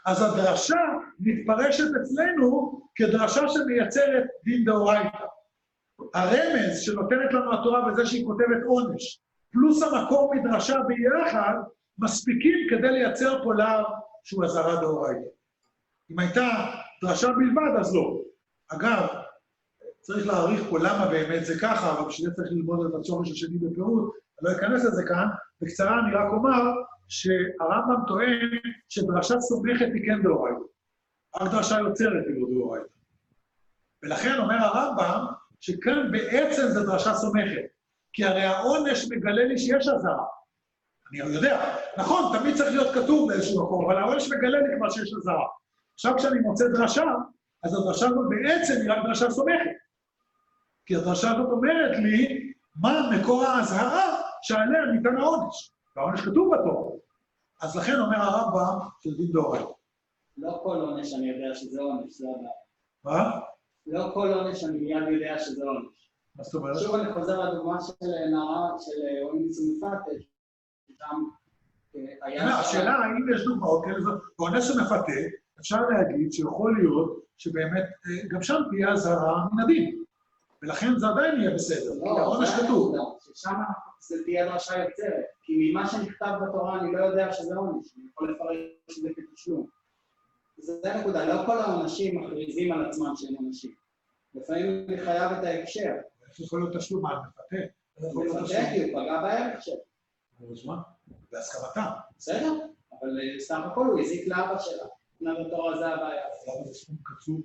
אז הדרשה מתפרשת אצלנו כדרשה שמייצרת דין דאורייתא. הרמז שנותנת לנו התורה בזה שהיא כותבת עונש, פלוס המקור מדרשה ביחד, מספיקים כדי לייצר פה לאו שהוא אזהרה דאורייתא. אם הייתה דרשה בלבד, אז לא. אגב, צריך להעריך פה למה באמת זה ככה, אבל בשביל זה צריך ללמוד את השורש השני בפירוט, אני לא אכנס לזה כאן. בקצרה אני רק אומר שהרמב"ם טוען שדרשה סומכת היא כן דאורייתא. רק דרשה יוצרת היא לא דאורייתא. ולכן אומר הרמב"ם שכאן בעצם זה דרשה סומכת, כי הרי העונש מגלה לי שיש אזהרה. אני יודע, נכון, תמיד צריך להיות כתוב באיזשהו מקום, אבל העונש מגלה לי כבר שיש אזהרה. עכשיו כשאני מוצא דרשה, אז הדרשה הזאת בעצם היא רק דרשה סומכת. כי הדרשה הזאת אומרת לי מה מקור האזהרה שעליה ניתן העונש. והעונש כתוב בתורה. אז לכן אומר הרמב"ם של דין דאורייתא. לא כל עונש אני יודע שזה עונש, זה הבעיה. מה? לא כל עונש אני מיד יודע שזה עונש. מה זאת אומרת? שוב אני חוזר לדוגמה של נערה, של אוניס ומפתה, שם היה... השאלה האם יש דוגמאות כאלה, באונס ומפתה, אפשר להגיד שיכול להיות שבאמת גם שם תהיה אזהרה מן הדין. ולכן זה עדיין יהיה בסדר, כי העונש כתוב. ששם זה תהיה דרשה יוצרת, כי ממה שנכתב בתורה אני לא יודע שזה עונש, אני יכול לפרש שזה כתשלום. זה נקודה, לא כל העונשים מכריזים על עצמם שהם עונשים. לפעמים אני חייב את ההקשר. איך יכול להיות תשלום? מה, מפתה? מפתה כי הוא פגע בערך שלו. אז מה? בהסכמתם. בסדר, אבל סך הכל הוא הזיק לאבא שלה. מבחינת התורה זה הבעיה. למה זה סכום קצוב?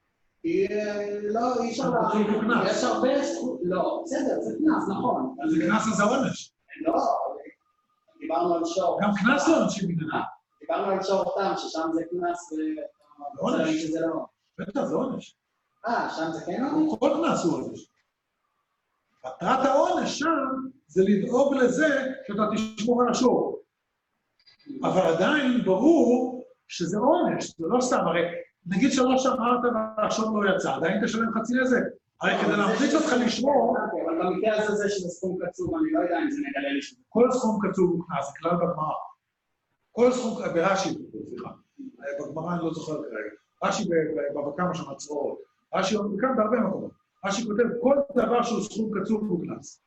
לא, אי אפשר להגיד, יש הרבה סכום, לא, בסדר, זה קנס, נכון. זה קנס אז העונש. לא, דיברנו על שור. גם קנס לא עונשים מגנה. דיברנו על שור תם, ששם זה קנס ו... עונש. שזה לא. בטח, זה עונש. אה, שם זה כן עונש? כל קנס הוא עונש. מטרת העונש שם זה לדאוג לזה שאתה תשמור על השור. אבל עדיין ברור שזה עונש, זה לא סתם, הרי נגיד שלא שמרת והשור לא יצא, עדיין תשלם חצי לזה. הרי כדי להמחיץ אותך לשמור... אבל במקרה הזה זה שזה סכום קצוב, אני לא יודע אם זה מגלה לי שזה... כל סכום קצוב הוא קנס, זה כלל בגמרא. כל סכום, ברש"י, סליחה, בגמרא אני לא זוכר כרגע. רש"י בבא קמא שם הצבאות. רש"י כאן בהרבה מקומות. רש"י כותב, כל דבר שהוא סכום קצוב הוא קנס.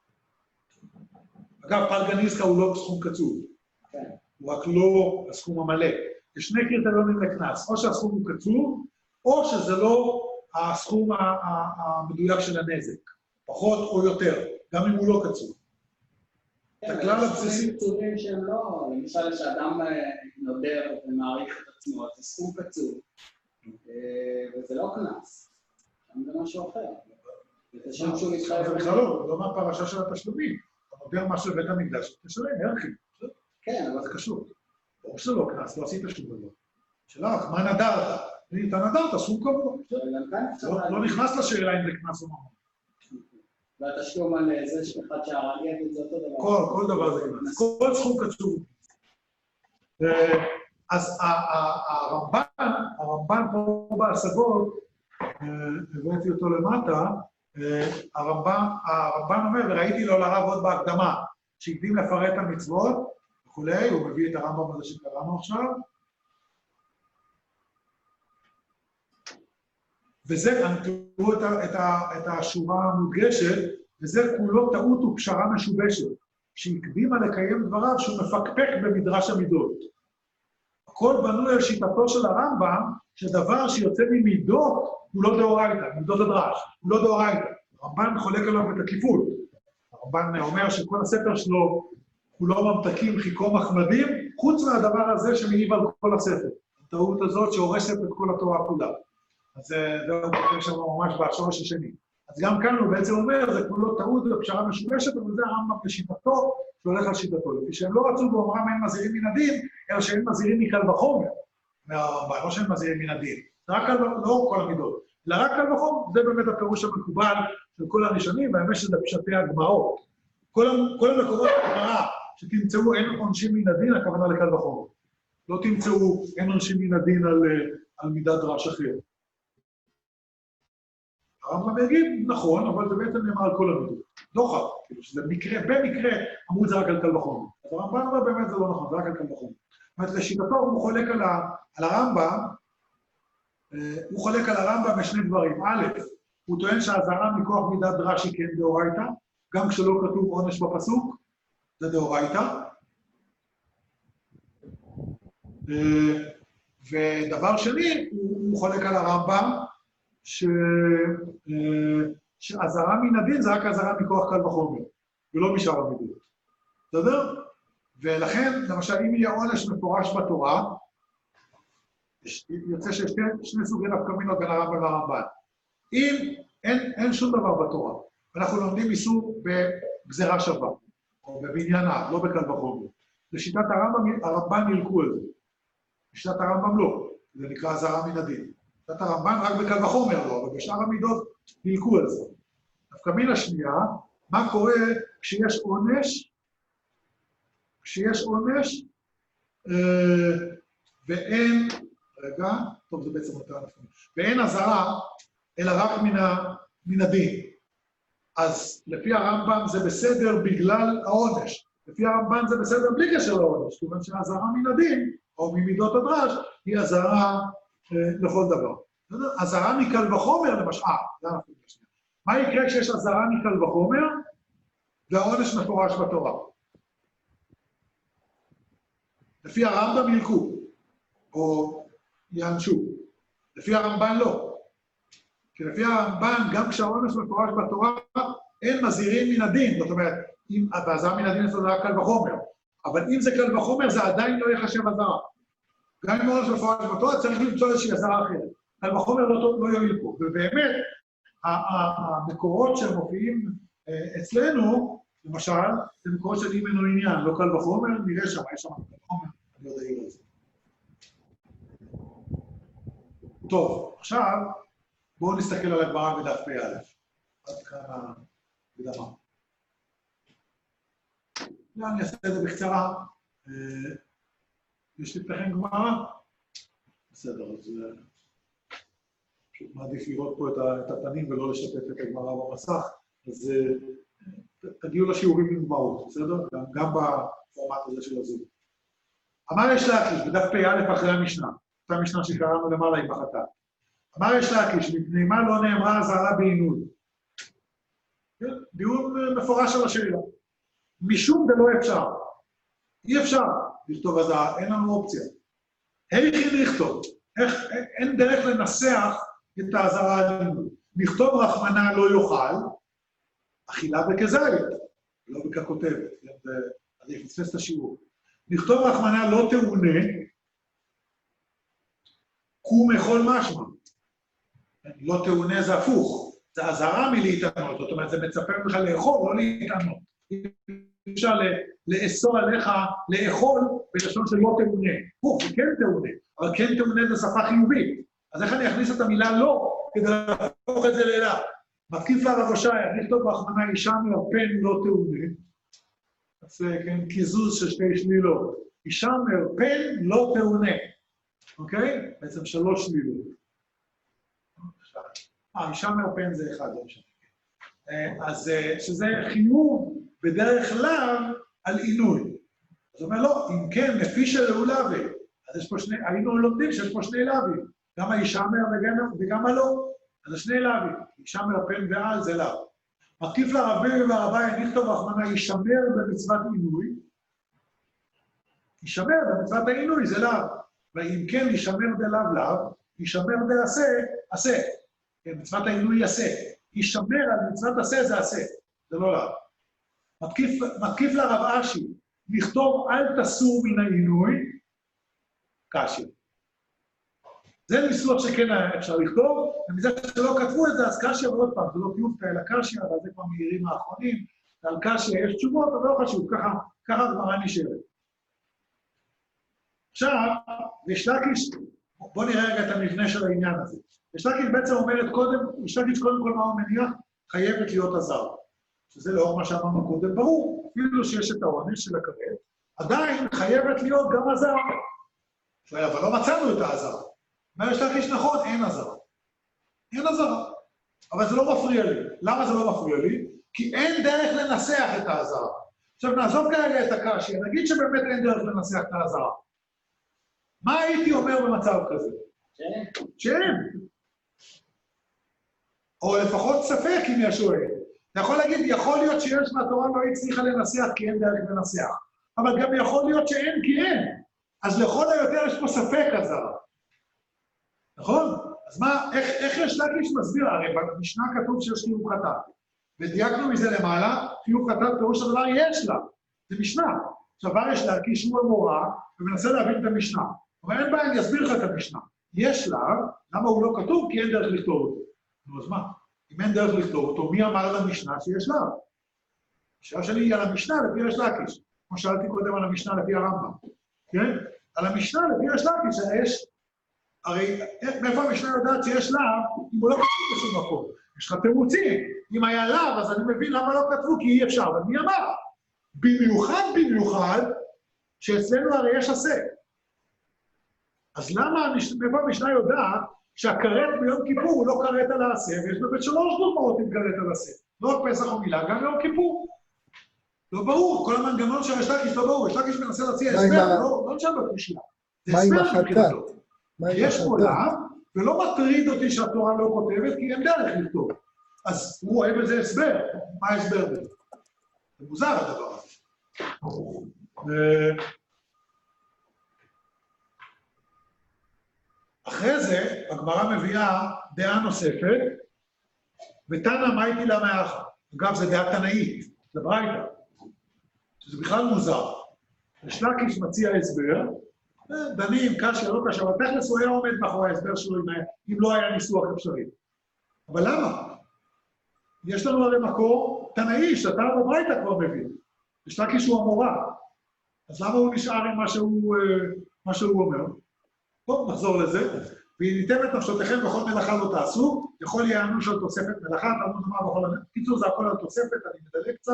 אגב, פלגה ניסקה הוא לא סכום קצוב. הוא רק לא הסכום המלא. יש שני קריטריונים לקנס, או שהסכום הוא קצוב, או שזה לא הסכום המדויק של הנזק. פחות או יותר, גם אם הוא לא קצוב. כן, יש סכומים קצובים שהם לא, למשל שאדם נודר ומעריך את עצמו, זה סכום קצוב, וזה לא קנס, זה משהו אחר. זה שם שהוא מתחייב... זה בכלל לא, לא מהפרשה של התשלומים. אתה נודר משהו בבית המקדש, תשלם, ערכים. כן, אבל זה קשור. ברור שזה לא קנס, לא עשית שום דבר. שאלה רק, מה נדרת? אתה נדרת, סכום קבוע. לא נכנס לשאלה אם זה קנס או ממון. והתשלום על זה שאחד שהרג יגיד זה אותו דבר. כל, כל דבר זה קנס. כל סכום קצוב. אז הרמב"ן, הרמב"ן פה בהשגות, הבאתי אותו למטה, הרמב"ן אומר, וראיתי לו לרב עוד בהקדמה, שהקדים לפרט את המצוות, וכולי, הוא מביא את הרמב"ם הזה שקראנו עכשיו. וזה, תראו את, את, את השורה המודגשת, וזה כולו טעות ופשרה משובשת, שהקדימה לקיים דבריו שהוא מפקפק במדרש המידות. הכל בנוי על שיטתו של הרמב"ם, שדבר שיוצא ממידות הוא לא דאורייתא, מידות הדרש, הוא לא דאורייתא. הרמב"ן חולק עליו בתקיפות. הרמב"ן אומר שכל הספר שלו, כולו ממתקים חיכו מחמדים, חוץ מהדבר הזה שמעיב על כל הספר. הטעות הזאת שהורסת את כל התורה כולה. אז זהו, יש לנו ממש בשורש השני. אז גם כאן הוא בעצם אומר, זה כולו טעות ופשרה משובשת, אבל זה הרמב"ם לשיטתו, שהולך על שיטתו. לפי שהם לא רצו באומרם אין מזהירים מן הדין, אלא שהם מזהירים מקל וחומר. מהרמב"ם, לא שהם מזהירים מן הדין. זה רק על, לא כל המידות, אלא רק קל וחומר. זה באמת הפירוש המקובל של כל הראשונים, והאמת שזה פשטי הגמרות. כל, כל המקומות הגמרא שתמצאו אין עונשים מן הדין, הכוונה לקל וחומר. לא תמצאו אין עונשים מן הדין על, על מידת דרש אחר. הרמב"ם יגיד, נכון, אבל זה בעצם נאמר על כל המידות. לא חד, כאילו שזה מקרה, במקרה, אמרו את זה רק על קל וחומר. אז הרמב"ן אומר באמת זה לא נכון, זה רק על קל וחומר. זאת אומרת, לשיטתו הוא חולק על, ה, על הרמב"ם, הוא חולק על הרמב"ם משני דברים. א', הוא טוען שהאזהרה מכוח מידת רש"י כן דאורייתא, גם כשלא כתוב עונש בפסוק, זה דאורייתא. ודבר שני, הוא חולק על הרמב"ם, שהאזהרה מן הדין זה רק האזהרה מכוח קל וחומר, ולא משאר המידות. בסדר? ולכן, למשל, אם יהיה עונש מפורש בתורה, יוצא שיש שני סוגי נפקא מינות בין הרמב"ם והרמב"ן. אם אין, אין שום דבר בתורה, ואנחנו לומדים איסור בגזרה שווה, או בבניינה, לא בקל וחומר. לשיטת הרמב"ם, הרמב"ן ילקו על זה. לשיטת הרמב"ם לא, זה נקרא אזהרה מן הדין. לשיטת הרמב"ן רק בקל וחומר לא, אבל בשאר המידות ילקו על זה. נפקא מינה שנייה, מה קורה כשיש עונש, כשיש עונש, אה, ואין, רגע, טוב, זה בעצם אותה נפקא מינה, ואין אזהרה, אלא רק מן, ה, מן הדין. אז לפי הרמב"ם זה בסדר בגלל העונש. לפי הרמב"ן זה בסדר בלי קשר לעונש, כיוון שהאזהרה מן הדין, או ממידות הדרש, היא אזהרה אה, לכל דבר. אזהרה מקל וחומר, למשל, זה אנחנו נשמע. מה יקרה כשיש אזהרה מקל וחומר? והעונש מפורש בתורה. לפי הרמב"ם ילקו, או יענשו. לפי הרמב"ן לא. כי לפי הרמב"ן, גם כשהעונש מפורש בתורה, אין מזהירים מן הדין. זאת אומרת, באזהרה מן הדין זה רק קל וחומר. אבל אם זה קל וחומר, זה עדיין לא יחשב אזהרה. גם אם העונש מפורש בתורה, צריך למצוא איזושהי אזהרה אחרת. קל וחומר לא, לא יועיל פה. ובאמת, המקורות שמופיעים אצלנו, למשל, זה מקורות של אימנו עניין, לא קל וחומר, נראה שם, יש שם קל וחומר, אני יודע אילו את זה. טוב, עכשיו, בואו נסתכל על הגמרא בדף פ"א. עד כאן הקדמה. אני אעשה את זה בקצרה. יש לי פתחן גמרא? בסדר, אז פשוט מעדיף לראות פה את הפנים ולא לשתף את הגמרא במסך, אז תגיעו לשיעורים בגמרות, בסדר? גם בפורמט הזה של הזום. אמר יש להקיש, בדף פ"א אחרי המשנה, אותה משנה שקראנו למעלה עם החטא. אמר יש להקיש, מפני מה לא נאמרה אזהרה בעינוי? דיון מפורש על השאלה. משום דלא אפשר. אי אפשר לכתוב אזהרה, אין לנו אופציה. איך לכתוב? איך, אין דרך לנסח את האזהרה העינוי. נכתוב רחמנה לא יאכל, אכילה בכזית, לא בככותבת, אז יפספס את השיעור. נכתוב רחמנה לא תאונה, קום אכול משמע. לא תאונה זה הפוך, זה אזהרה מלהתענות, זאת אומרת, זה מצפה ממך לאכול, לא להתענות. אפשר לאסור עליך לאכול בלשון של לא תאונה. פוך, זה כן תאונה, אבל כן תאונה זה שפה חיובית. אז איך אני אכניס את המילה לא, כדי להפוך את זה לאלה? מתקיף לה רב הושעיה, נכתוב רחמנה אישה מרפן לא תאונה. אז כן, קיזוז של שתי שלילות. אישה מרפן לא תאונה. אוקיי? בעצם שלוש שלילות. אה, אישה מרפן זה אחד, לא משנה. אז שזה חיוב בדרך כלל על עינוי. זאת אומרת, לא, אם כן, לפי של לאולאבי, אז יש פה שני, היינו לומדים שיש פה שני לאווים, גם האישה מרפן וגם הלא, אז זה שני לאווים, אישה מרפן ועל זה לאו. מתקיף לרבי והרבי, נכתוב רחמנה, יישמר במצוות עינוי, יישמר במצוות העינוי, זה לאו. ואם כן, יישמר דלאו לאו, יישמר דעשה, עשה. מצוות העינוי יעשה. יישמר על מצוות עשה, זה עשה. זה לא לאו. מתקיף, מתקיף לרב אשי, לכתוב אל תסור מן העינוי, קשיא. זה ניסוח שכן אפשר לכתוב, ומזה שלא כתבו את זה, אז קשיא, ועוד פעם, זה לא טיוב כאלה קשיא, אבל זה כבר מהירים האחרונים, ועל קשיא יש תשובות, אבל לא חשוב, ככה, ככה הגמרא נשארת. עכשיו, יש לקיש, בואו נראה רגע את המבנה של העניין הזה. יש לקיש בעצם אומרת קודם, יש לקיש קודם כל מה הוא מניח, חייבת להיות הזר. שזה לאור מה שאמרנו קודם, ברור, אפילו שיש את העונש של הכרת, עדיין חייבת להיות גם הזר. אבל לא מצאנו את ההזרה. מה יש לקיש נכון? אין הזרה. אין הזרה. אבל זה לא מפריע לי. למה זה לא מפריע לי? כי אין דרך לנסח את ההזרה. עכשיו נעזוב כרגע את הקשיא, נגיד שבאמת אין דרך לנסח את האזהרה. מה הייתי אומר במצב כזה? שאין. שאין. או לפחות ספק אם יש או אין. אתה יכול להגיד, יכול להיות שיש מהתורה לא הצליחה לנסח כי אין דרך לנסח. אבל גם יכול להיות שאין כי אין. אז לכל היותר יש פה ספק אזהרה. נכון? אז מה, איך, איך יש לקיש מסביר? הרי במשנה כתוב שיש חיוב חטאת. ודייקנו מזה למעלה, חיוב חטאת פירוש הדבר יש לה. זה משנה. עכשיו יש לקיש הוא המורה, ומנסה להבין את המשנה. אבל אין בעיה, אני אסביר לך את המשנה. יש לה, למה הוא לא כתוב? כי אין דרך לכתוב אותו. נו, אז מה? אם אין דרך לכתוב אותו, מי אמר למשנה שיש לה? השאלה שלי היא על המשנה לפי יש לקיש. כמו שאלתי קודם על המשנה לפי הרמב"ם. כן? על המשנה לפי יש לקיש, יש... הרי מאיפה המשנה יודעת שיש לה, אם הוא לא כתוב בשום מקום. יש לך תירוצים. אם היה לה, אז אני מבין למה לא כתבו, כי אי אפשר. אבל מי אמר? במיוחד, במיוחד, שאצלנו הרי יש עשה. אז למה, מאיפה המשנה יודעת שהכרת ביום כיפור הוא לא כרת על העשה, ויש באמת שלוש דוגמאות עם כרת על העשה. לא רק פסח או מילה, גם יום כיפור. לא ברור, כל המנגנון של השלקיש לא ברור. השלקיש מנסה להציע הסבר, לא נשאר בקושייה. מה עם החטאת? יש פה לה, ולא מטריד אותי שהתורה לא כותבת, כי אין דרך לכתוב. אז הוא רואה בזה הסבר. מה ההסבר בזה? זה מוזר הדבר הזה. אחרי זה, הגמרא מביאה דעה נוספת, ותנא מאיתי למה יחד. אגב, זה דעה תנאית, זה ברייתא. שזה בכלל מוזר. השלקיש מציע הסבר, דנים, קשה, לא קשה, אבל תכלס הוא היה עומד מאחורי ההסבר שלו אם לא היה ניסוח אפשרי. אבל למה? יש לנו הרי מקור תנאי, שאתה בברייתא כבר מבין. השלקיש הוא המורה. אז למה הוא נשאר עם מה שהוא, מה שהוא אומר? טוב, נחזור לזה. וניתם את נפשותיכם בכל מלאכה לא תעשו, יכול יענו של תוספת מלאכה, תענו דומה בכל המלאכה. קיצור, זה הכל על תוספת, אני מדלג קצת.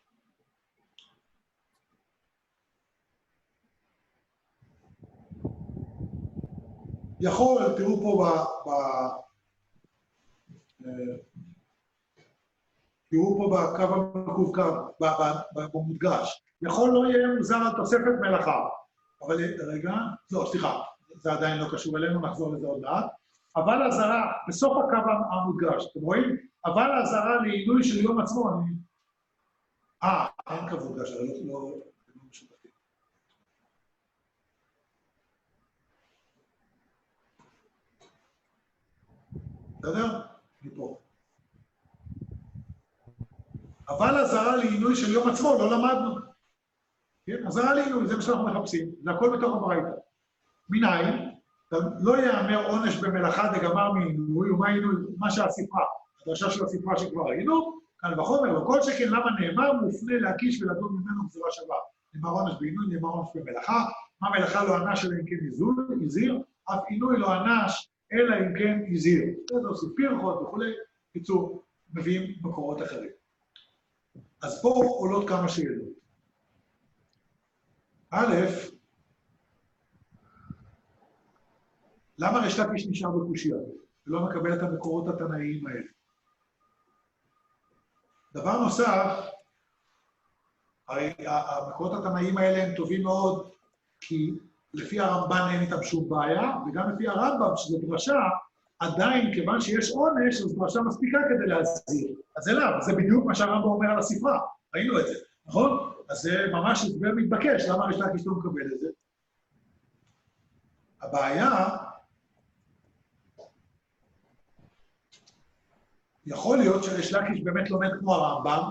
יכול, תראו פה ב... ב... תראו פה בקו המקווקו, במודגש. יכול לא יהיה מוזר על תוספת מלאכה. אבל רגע, לא, סליחה, זה עדיין לא קשור אלינו, נחזור לזה עוד מעט. אבל הזרה, בסוף הקו המודגש, אתם רואים? אבל הזרה לעילוי של יום עצמו, אני... אה, אין קו מודגש, אבל לא, לא, לא משותפים. בסדר? מפה. אבל הזרה לעילוי של יום עצמו, לא למדנו. כן? הזרה לעילוי, זה מה שאנחנו מחפשים, זה הכל בתוך הברייתא. מנין, לא יאמר עונש במלאכה דגמר מעינוי, ומה עינוי? מה שהספרה, הדרשה של הספרה שכבר ראינו, כאן וחומר, וכל שכן למה נאמר מופנה להקיש ולדון ממנו גזירה שווה. נאמר עונש בעינוי, נאמר עונש במלאכה, מה מלאכה לא ענש אלא אם כן הזהיר, אף עינוי לא ענש אלא אם כן הזהיר. זה עושים פירחות וכולי, קיצור, מביאים מקורות אחרים. אז פה עולות כמה שאלות. א', למה ריש לקיש נשאר בקושיה ולא מקבל את המקורות התנאיים האלה? דבר נוסף, הרי המקורות התנאיים האלה הם טובים מאוד, כי לפי הרמב"ן אין איתם שום בעיה, וגם לפי הרמב"ם, שזו דרשה, עדיין, כיוון שיש עונש, אז דרשה מספיקה כדי להזהיר. אז זה למה, זה בדיוק מה שהרמב"ם אומר על הספרה, ראינו את זה, נכון? אז זה ממש הסבר מתבקש, למה ריש לקיש לא מקבל את זה? הבעיה, יכול להיות שריש לקיש באמת לומד כמו הרמב"ם,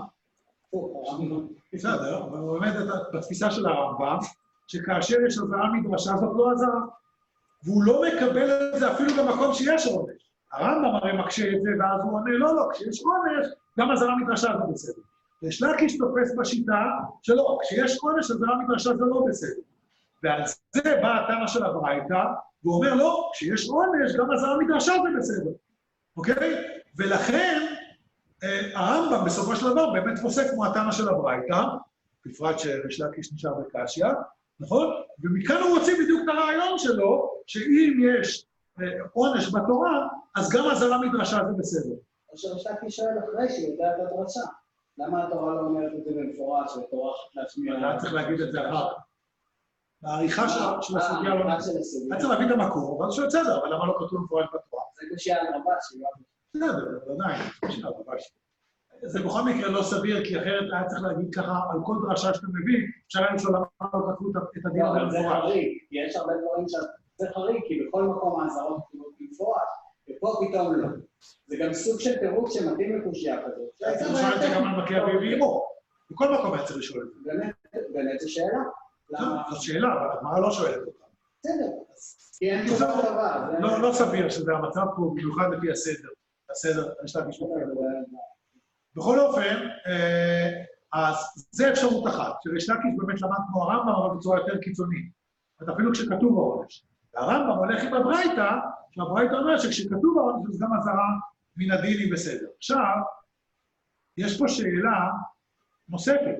בסדר, אבל הוא לומד בתפיסה של הרמב"ם, שכאשר יש הזהרה מדרשה, זאת לא הזהרה. והוא לא מקבל את זה אפילו במקום שיש עונש. הרמב"ם הרי מקשה את זה, ואז הוא עונה, לא, לא, כשיש עונש, גם הזהרה מדרשה זה בסדר. ריש לקיש תופס בשיטה שלא, כשיש עונש, הזהרה מדרשה זה לא בסדר. ועל זה בא התנא של הברייתא, והוא אומר, לא, כשיש עונש, גם הזהרה מדרשה זה בסדר. אוקיי? ולכן, הרמב"ם בסופו של דבר באמת פוסק כמו התנא של הברייתא, בפרט שריש לקיש נשאר בקשיא, נכון? ומכאן הוא רוצה בדיוק את הרעיון שלו, שאם יש עונש בתורה, אז גם הזהרה מדרשה זה בסדר. או שריש לקיש שואל אחרי שהוא יודע את הדרשה. למה התורה לא אומרת את זה במפורש, שטורחת להשמיע? היה צריך להגיד את זה אחר כך. העריכה של הסוגיה לא... העריכה של הסוגיה. היה צריך להביא את המקור, אבל זה בסדר, אבל למה לא כתוב מפורש בתורה? זה קושיה על רבש, לא? בסדר, עדיין, קושיה על רבש. זה בכל מקרה לא סביר, כי אחרת היה צריך להגיד ככה, על כל דרשה שאתה מביא, אפשר היה לשאול למה לא כתבו את הדין הזה. לא, זה חריג, כי יש הרבה דברים שזה חריג, כי בכל מקום האזהרות כתובות במפורש, ופה פתאום לא. זה גם סוג של פירוק שמתאים לקושיה כזאת. היה צריך לשאול את זה גם על מכה אביו ואימו. בכל מקום היה צריך לשאול את זה. באמת זו שאלה. זו שאלה, אבל הגמרא לא שואלת אותה. בסדר, כי אין תשובה טובה. לא סביר שזה המצב פה, במיוחד לפי הסדר. הסדר, יש לה משפט. בכל אופן, אז זה אפשרות אחת, שריש לקיש באמת למד כמו הרמב"ם, אבל בצורה יותר קיצונית. אפילו כשכתוב העונש. והרמב"ם הולך עם הברייתא, שהברייתא אומר שכשכתוב העונש, אז גם אזהרה מן הדין היא בסדר. עכשיו, יש פה שאלה נוספת.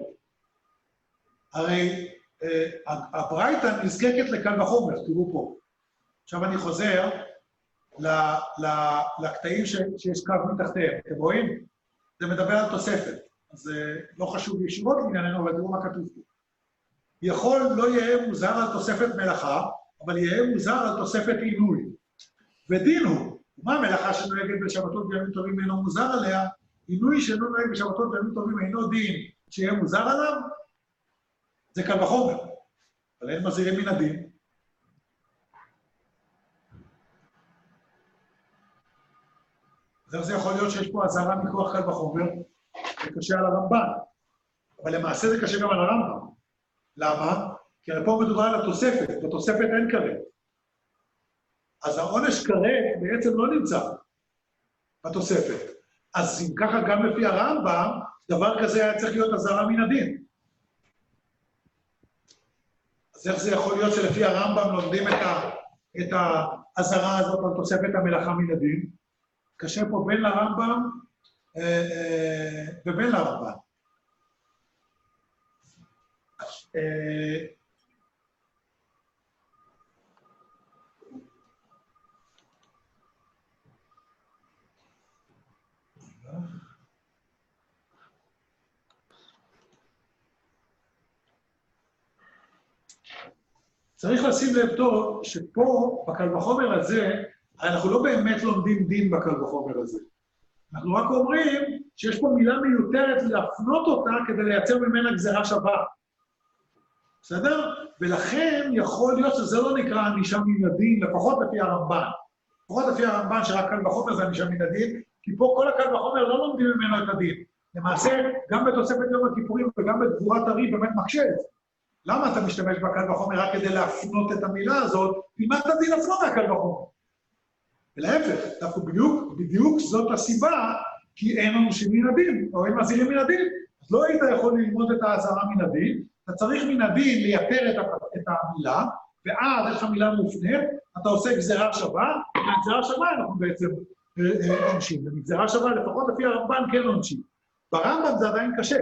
הרי הברייתא נזקקת לקל וחומר, תראו פה. עכשיו אני חוזר לקטעים שיש קו מתחתיהם. אתם רואים? זה מדבר על תוספת. אז זה לא חשוב ישירות לענייננו, אבל תראו מה כתוב פה. יכול לא יהיה מוזר על תוספת מלאכה, אבל יהיה מוזר על תוספת עינוי. ודין הוא, מה המלאכה שנוהגת בשבתות בימים טובים אינו מוזר עליה? עינוי שאינו נוהג בשבתות בימים טובים אינו דין שיהיה מוזר עליו? זה קל וחומר. אבל אין מזהירים מן הדין. אז איך זה יכול להיות שיש פה אזהרה מכוח קל וחומר? זה קשה על הרמב"ן. אבל למעשה זה קשה גם על הרמב"ם. למה? כי פה מדובר על התוספת, בתוספת אין כרת. אז העונש כרת בעצם לא נמצא בתוספת. אז אם ככה גם לפי הרמב"ם, דבר כזה היה צריך להיות אזהרה מן הדין. אז איך זה יכול להיות שלפי הרמב"ם לומדים את האזהרה הזאת על תוספת המלאכה מן הדין? קשה פה בין לרמב"ם ובין לרמב"ם. צריך לשים לב טוב שפה, בקל וחומר הזה, אנחנו לא באמת לומדים דין בקל וחומר הזה. אנחנו רק אומרים שיש פה מילה מיותרת להפנות אותה כדי לייצר ממנה גזרה שווה. בסדר? ולכן יכול להיות שזה לא נקרא ענישה מן הדין, לפחות לפי הרמב"ן. לפחות לפי הרמב"ן שרק קל וחומר זה ענישה מן הדין, כי פה כל הקל וחומר לא לומדים ממנו את הדין. למעשה, גם בתוספת יום הכיפורים וגם בגבורת הרי באמת מקשה את זה. למה אתה משתמש בקל וחומר רק כדי להפנות את המילה הזאת? תלמד את הדין עצמו מהקל וחומר. ולהפך, דווקא בדיוק, בדיוק זאת הסיבה, כי אין עונשים מן הדין, או אין מזהירים מן הדין. אז לא היית יכול ללמוד את האזהרה מן הדין, אתה צריך מן הדין לייתר את, את המילה, ואז איך המילה מופנית, אתה עושה גזרה שווה, והגזרה שווה אנחנו בעצם עונשים. ומגזרה שווה, לפחות לפי הרמב"ן, כן עונשים. ברמב"ם זה עדיין קשה,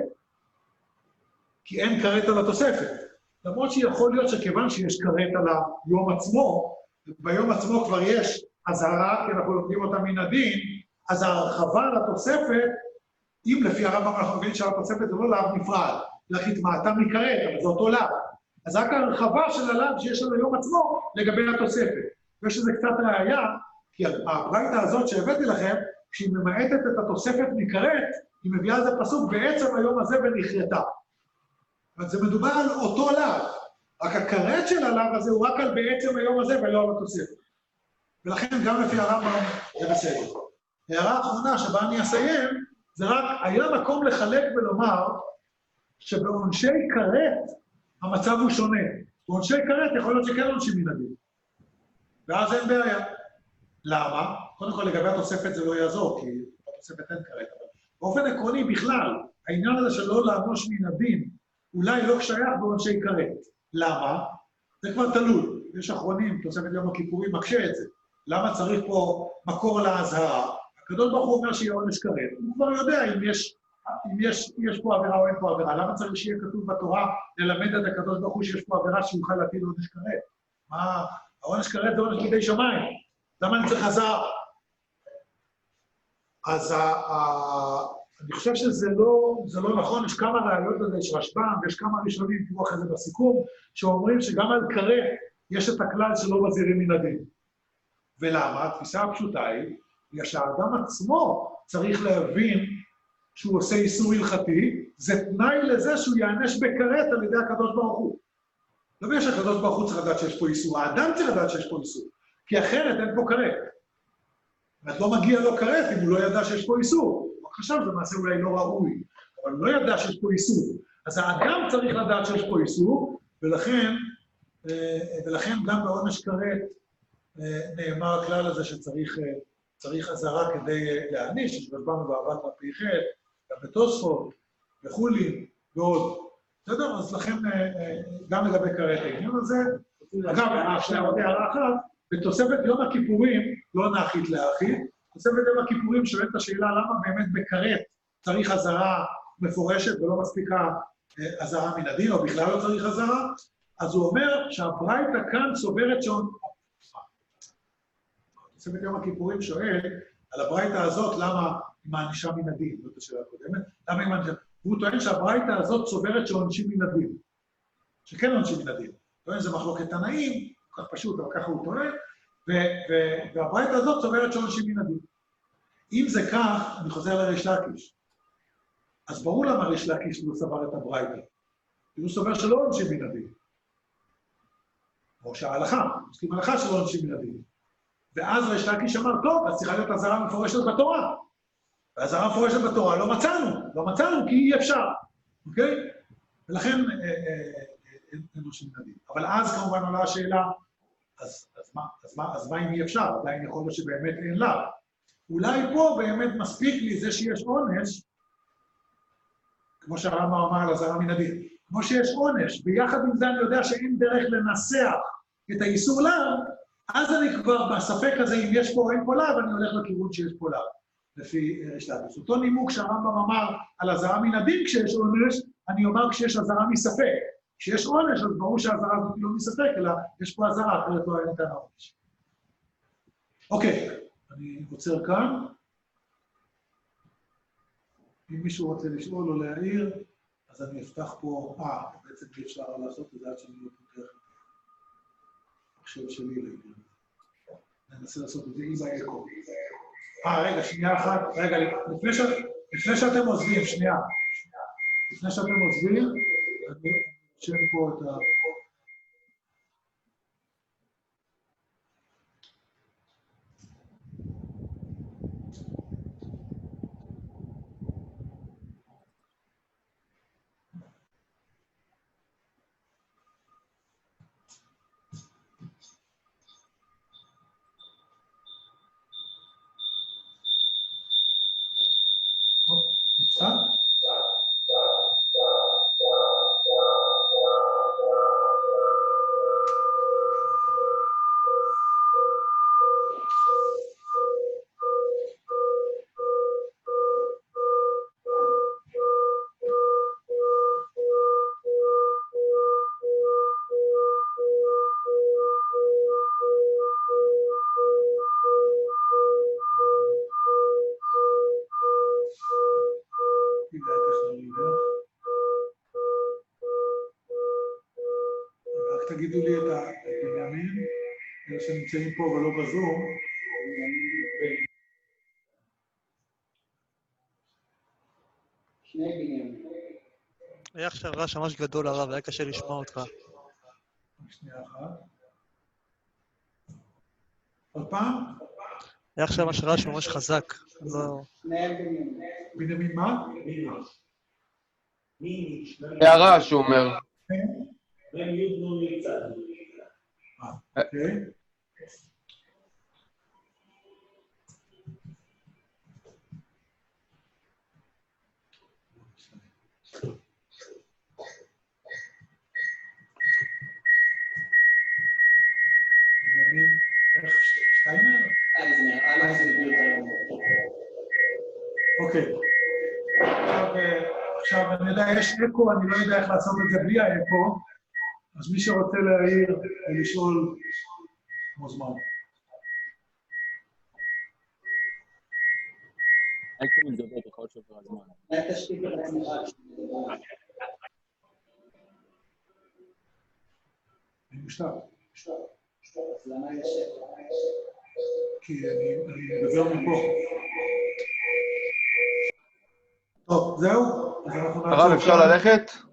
כי אין כרת על התוספת. למרות שיכול להיות שכיוון שיש כרת על היום עצמו, ביום עצמו כבר יש אזהרה, כי אנחנו לומדים אותה מן הדין, אז ההרחבה על התוספת, אם לפי הרמב"ם אנחנו מבינים שהתוספת זה לא לאו נפרד, לך התמעטה מכרת, אבל זה אותו לאו. אז רק ההרחבה של הלאו שיש על היום עצמו לגבי התוספת. ויש לזה קצת ראייה, כי הברייתא הזאת שהבאתי לכם, כשהיא ממעטת את התוספת מכרת, היא מביאה לזה פסוק בעצם היום הזה ונכרתה. אז זה מדובר על אותו לאו. רק הכרת של הלאו הזה הוא רק על בעצם היום הזה ולא על התוספת. ולכן גם לפי הרמב"ם זה בסדר. הערה האחרונה שבה אני אסיים, זה רק היה מקום לחלק ולומר שבעונשי כרת המצב הוא שונה. בעונשי כרת יכול להיות שכן עונשים מן הדין. ואז אין בעיה. למה? קודם כל לגבי התוספת זה לא יעזור, כי בתוספת אין כרת. אבל באופן עקרוני בכלל, העניין הזה שלא לענוש מן הדין, אולי לא שייך בעונשי כרת. למה? זה כבר תלוי. יש אחרונים, תוספת יום הכיפורים מקשה את זה. למה צריך פה מקור לאזהרה? הקדוש ברוך הוא אומר שיהיה עונש כרת. הוא כבר יודע אם יש, אם יש, יש פה עבירה או אין פה עבירה. למה צריך שיהיה כתוב בתורה ללמד את הקדוש ברוך הוא שיש פה עבירה שיוכל להטיל עונש כרת? מה? העונש כרת זה עונש בידי שמיים. למה אני צריך אזהרה? אז אני חושב שזה לא, זה לא נכון, יש כמה ראיות לזה, יש רשב"ם, ויש כמה ראשונים, תראו אחרי זה בסיכום, שאומרים שגם על כרת יש את הכלל שלא מזהירים מן הדין. ולמה? התפיסה הפשוטה היא, בגלל שהאדם עצמו צריך להבין שהוא עושה איסור הלכתי, זה תנאי לזה שהוא יענש בכרת על ידי הקדוש ברוך הוא. לא בגלל שהקדוש ברוך הוא צריך לדעת שיש פה איסור, האדם צריך לדעת שיש פה איסור, כי אחרת אין פה כרת. ואת לא מגיע לו כרת אם הוא לא ידע שיש פה איסור. עכשיו זה מעשה אולי לא ראוי, אבל הוא לא ידע שיש פה איסור. אז האדם צריך לדעת שיש פה איסור, ולכן, ולכן גם בעונש כרת נאמר הכלל הזה שצריך צריך אזהרה כדי להעניש, יש רשב"ם באהבת רבי ח', גם בתוספות, בחולין, ועוד. בסדר? אז לכן גם לגבי כרת העניין הזה, אגב, אפשר עוד הערה אחת, בתוספת יום הכיפורים, לא נחית לאחית, תוספת יום הכיפורים שואלת את השאלה למה באמת בכרת צריך אזהרה מפורשת ולא מספיקה אזהרה מן הדין, או בכלל לא צריך אזהרה, אז הוא אומר שהברייתא כאן סוברת שעון... תוספת יום הכיפורים שואל על הברייתא הזאת למה היא מענישה מן הדין, זאת השאלה הקודמת, למה היא מענישה... והוא טוען שהברייתא הזאת סוברת שעונשים מן הדין, שכן עונשים מן הדין. טוען זה מחלוקת תנאים, כל כך פשוט, אבל ככה הוא טוען, והברייתא הזאת סוברת שעונשים מן הדין. אם זה כך, אני חוזר לריש לקיש. אז ברור למה ריש לקיש לא סבר את הברייתא. הוא סובר שלא עונשים מן הדין. או שההלכה, מסכים הלכה שלא עונשים מן הדין. ואז ריש לקיש אמר, טוב, אז צריכה להיות אזהרה מפורשת בתורה. והאזהרה מפורשת בתורה לא מצאנו, לא מצאנו כי אי אפשר, אוקיי? ולכן אין עונשים מן הדין. אבל אז כמובן עולה השאלה, אז, אז, מה, אז, מה, אז מה אם אי אפשר? עדיין יכול להיות שבאמת אין לה. אולי פה באמת מספיק לי זה שיש עונש, כמו שהרמב"ם אמר על אזהרה מן הדין, כמו שיש עונש, ביחד עם זה אני יודע שאין דרך לנסח את האיסור לאו, אז אני כבר בספק הזה אם יש פה או אין פה לאו, ואני הולך לכיוון שיש פה לאו, לפי ריש לקיש. אותו נימוק שהרמב"ם אמר על אזהרה מן הדין כשיש עונש, אני אומר כשיש אזהרה מספק. כשיש עונש, אז ברור שהאזהרה הזאת לא מספק, אלא יש פה אזהרה, אחרת לא אין כאן העונש. אוקיי, אני עוצר כאן. אם מישהו רוצה לשאול או להעיר, אז אני אפתח פה, אה, בעצם אי אפשר לעשות את זה עד שאני לא פותח את המחשב שלי לעניין. אני אנסה לעשות את זה עם האקו. אה, רגע, שנייה אחת, רגע, לפני, ש... לפני שאתם עוזבים, שנייה. לפני שאתם עוזבים, אני חושב פה את ה... תגידו לי את הבנימין, אלה שנמצאים פה ולא בזום. שני בנימין. היה עכשיו רעש ממש גדול הרב, היה קשה לשמוע אותך. שנייה אחת. עוד פעם? היה עכשיו ממש רעש ממש חזק. שניהם בנימין. בנימין מה? הערה שהוא אומר. אוקיי. בנימין, איך שטיינר? אייזנר, אייזנר. אוקיי. עכשיו אני יודע, יש אקו, אני לא יודע איך לעשות את זה בלי האקו, אז מי שרוצה להעיר ולשאול, מוזמן. אייפון מדבר יכול להיות שעובר הזמן. אולי תשתיק את עצמך. אני משתף. אז למה יש... כי אני מדבר מפה. טוב, זהו? הרב, אפשר ללכת?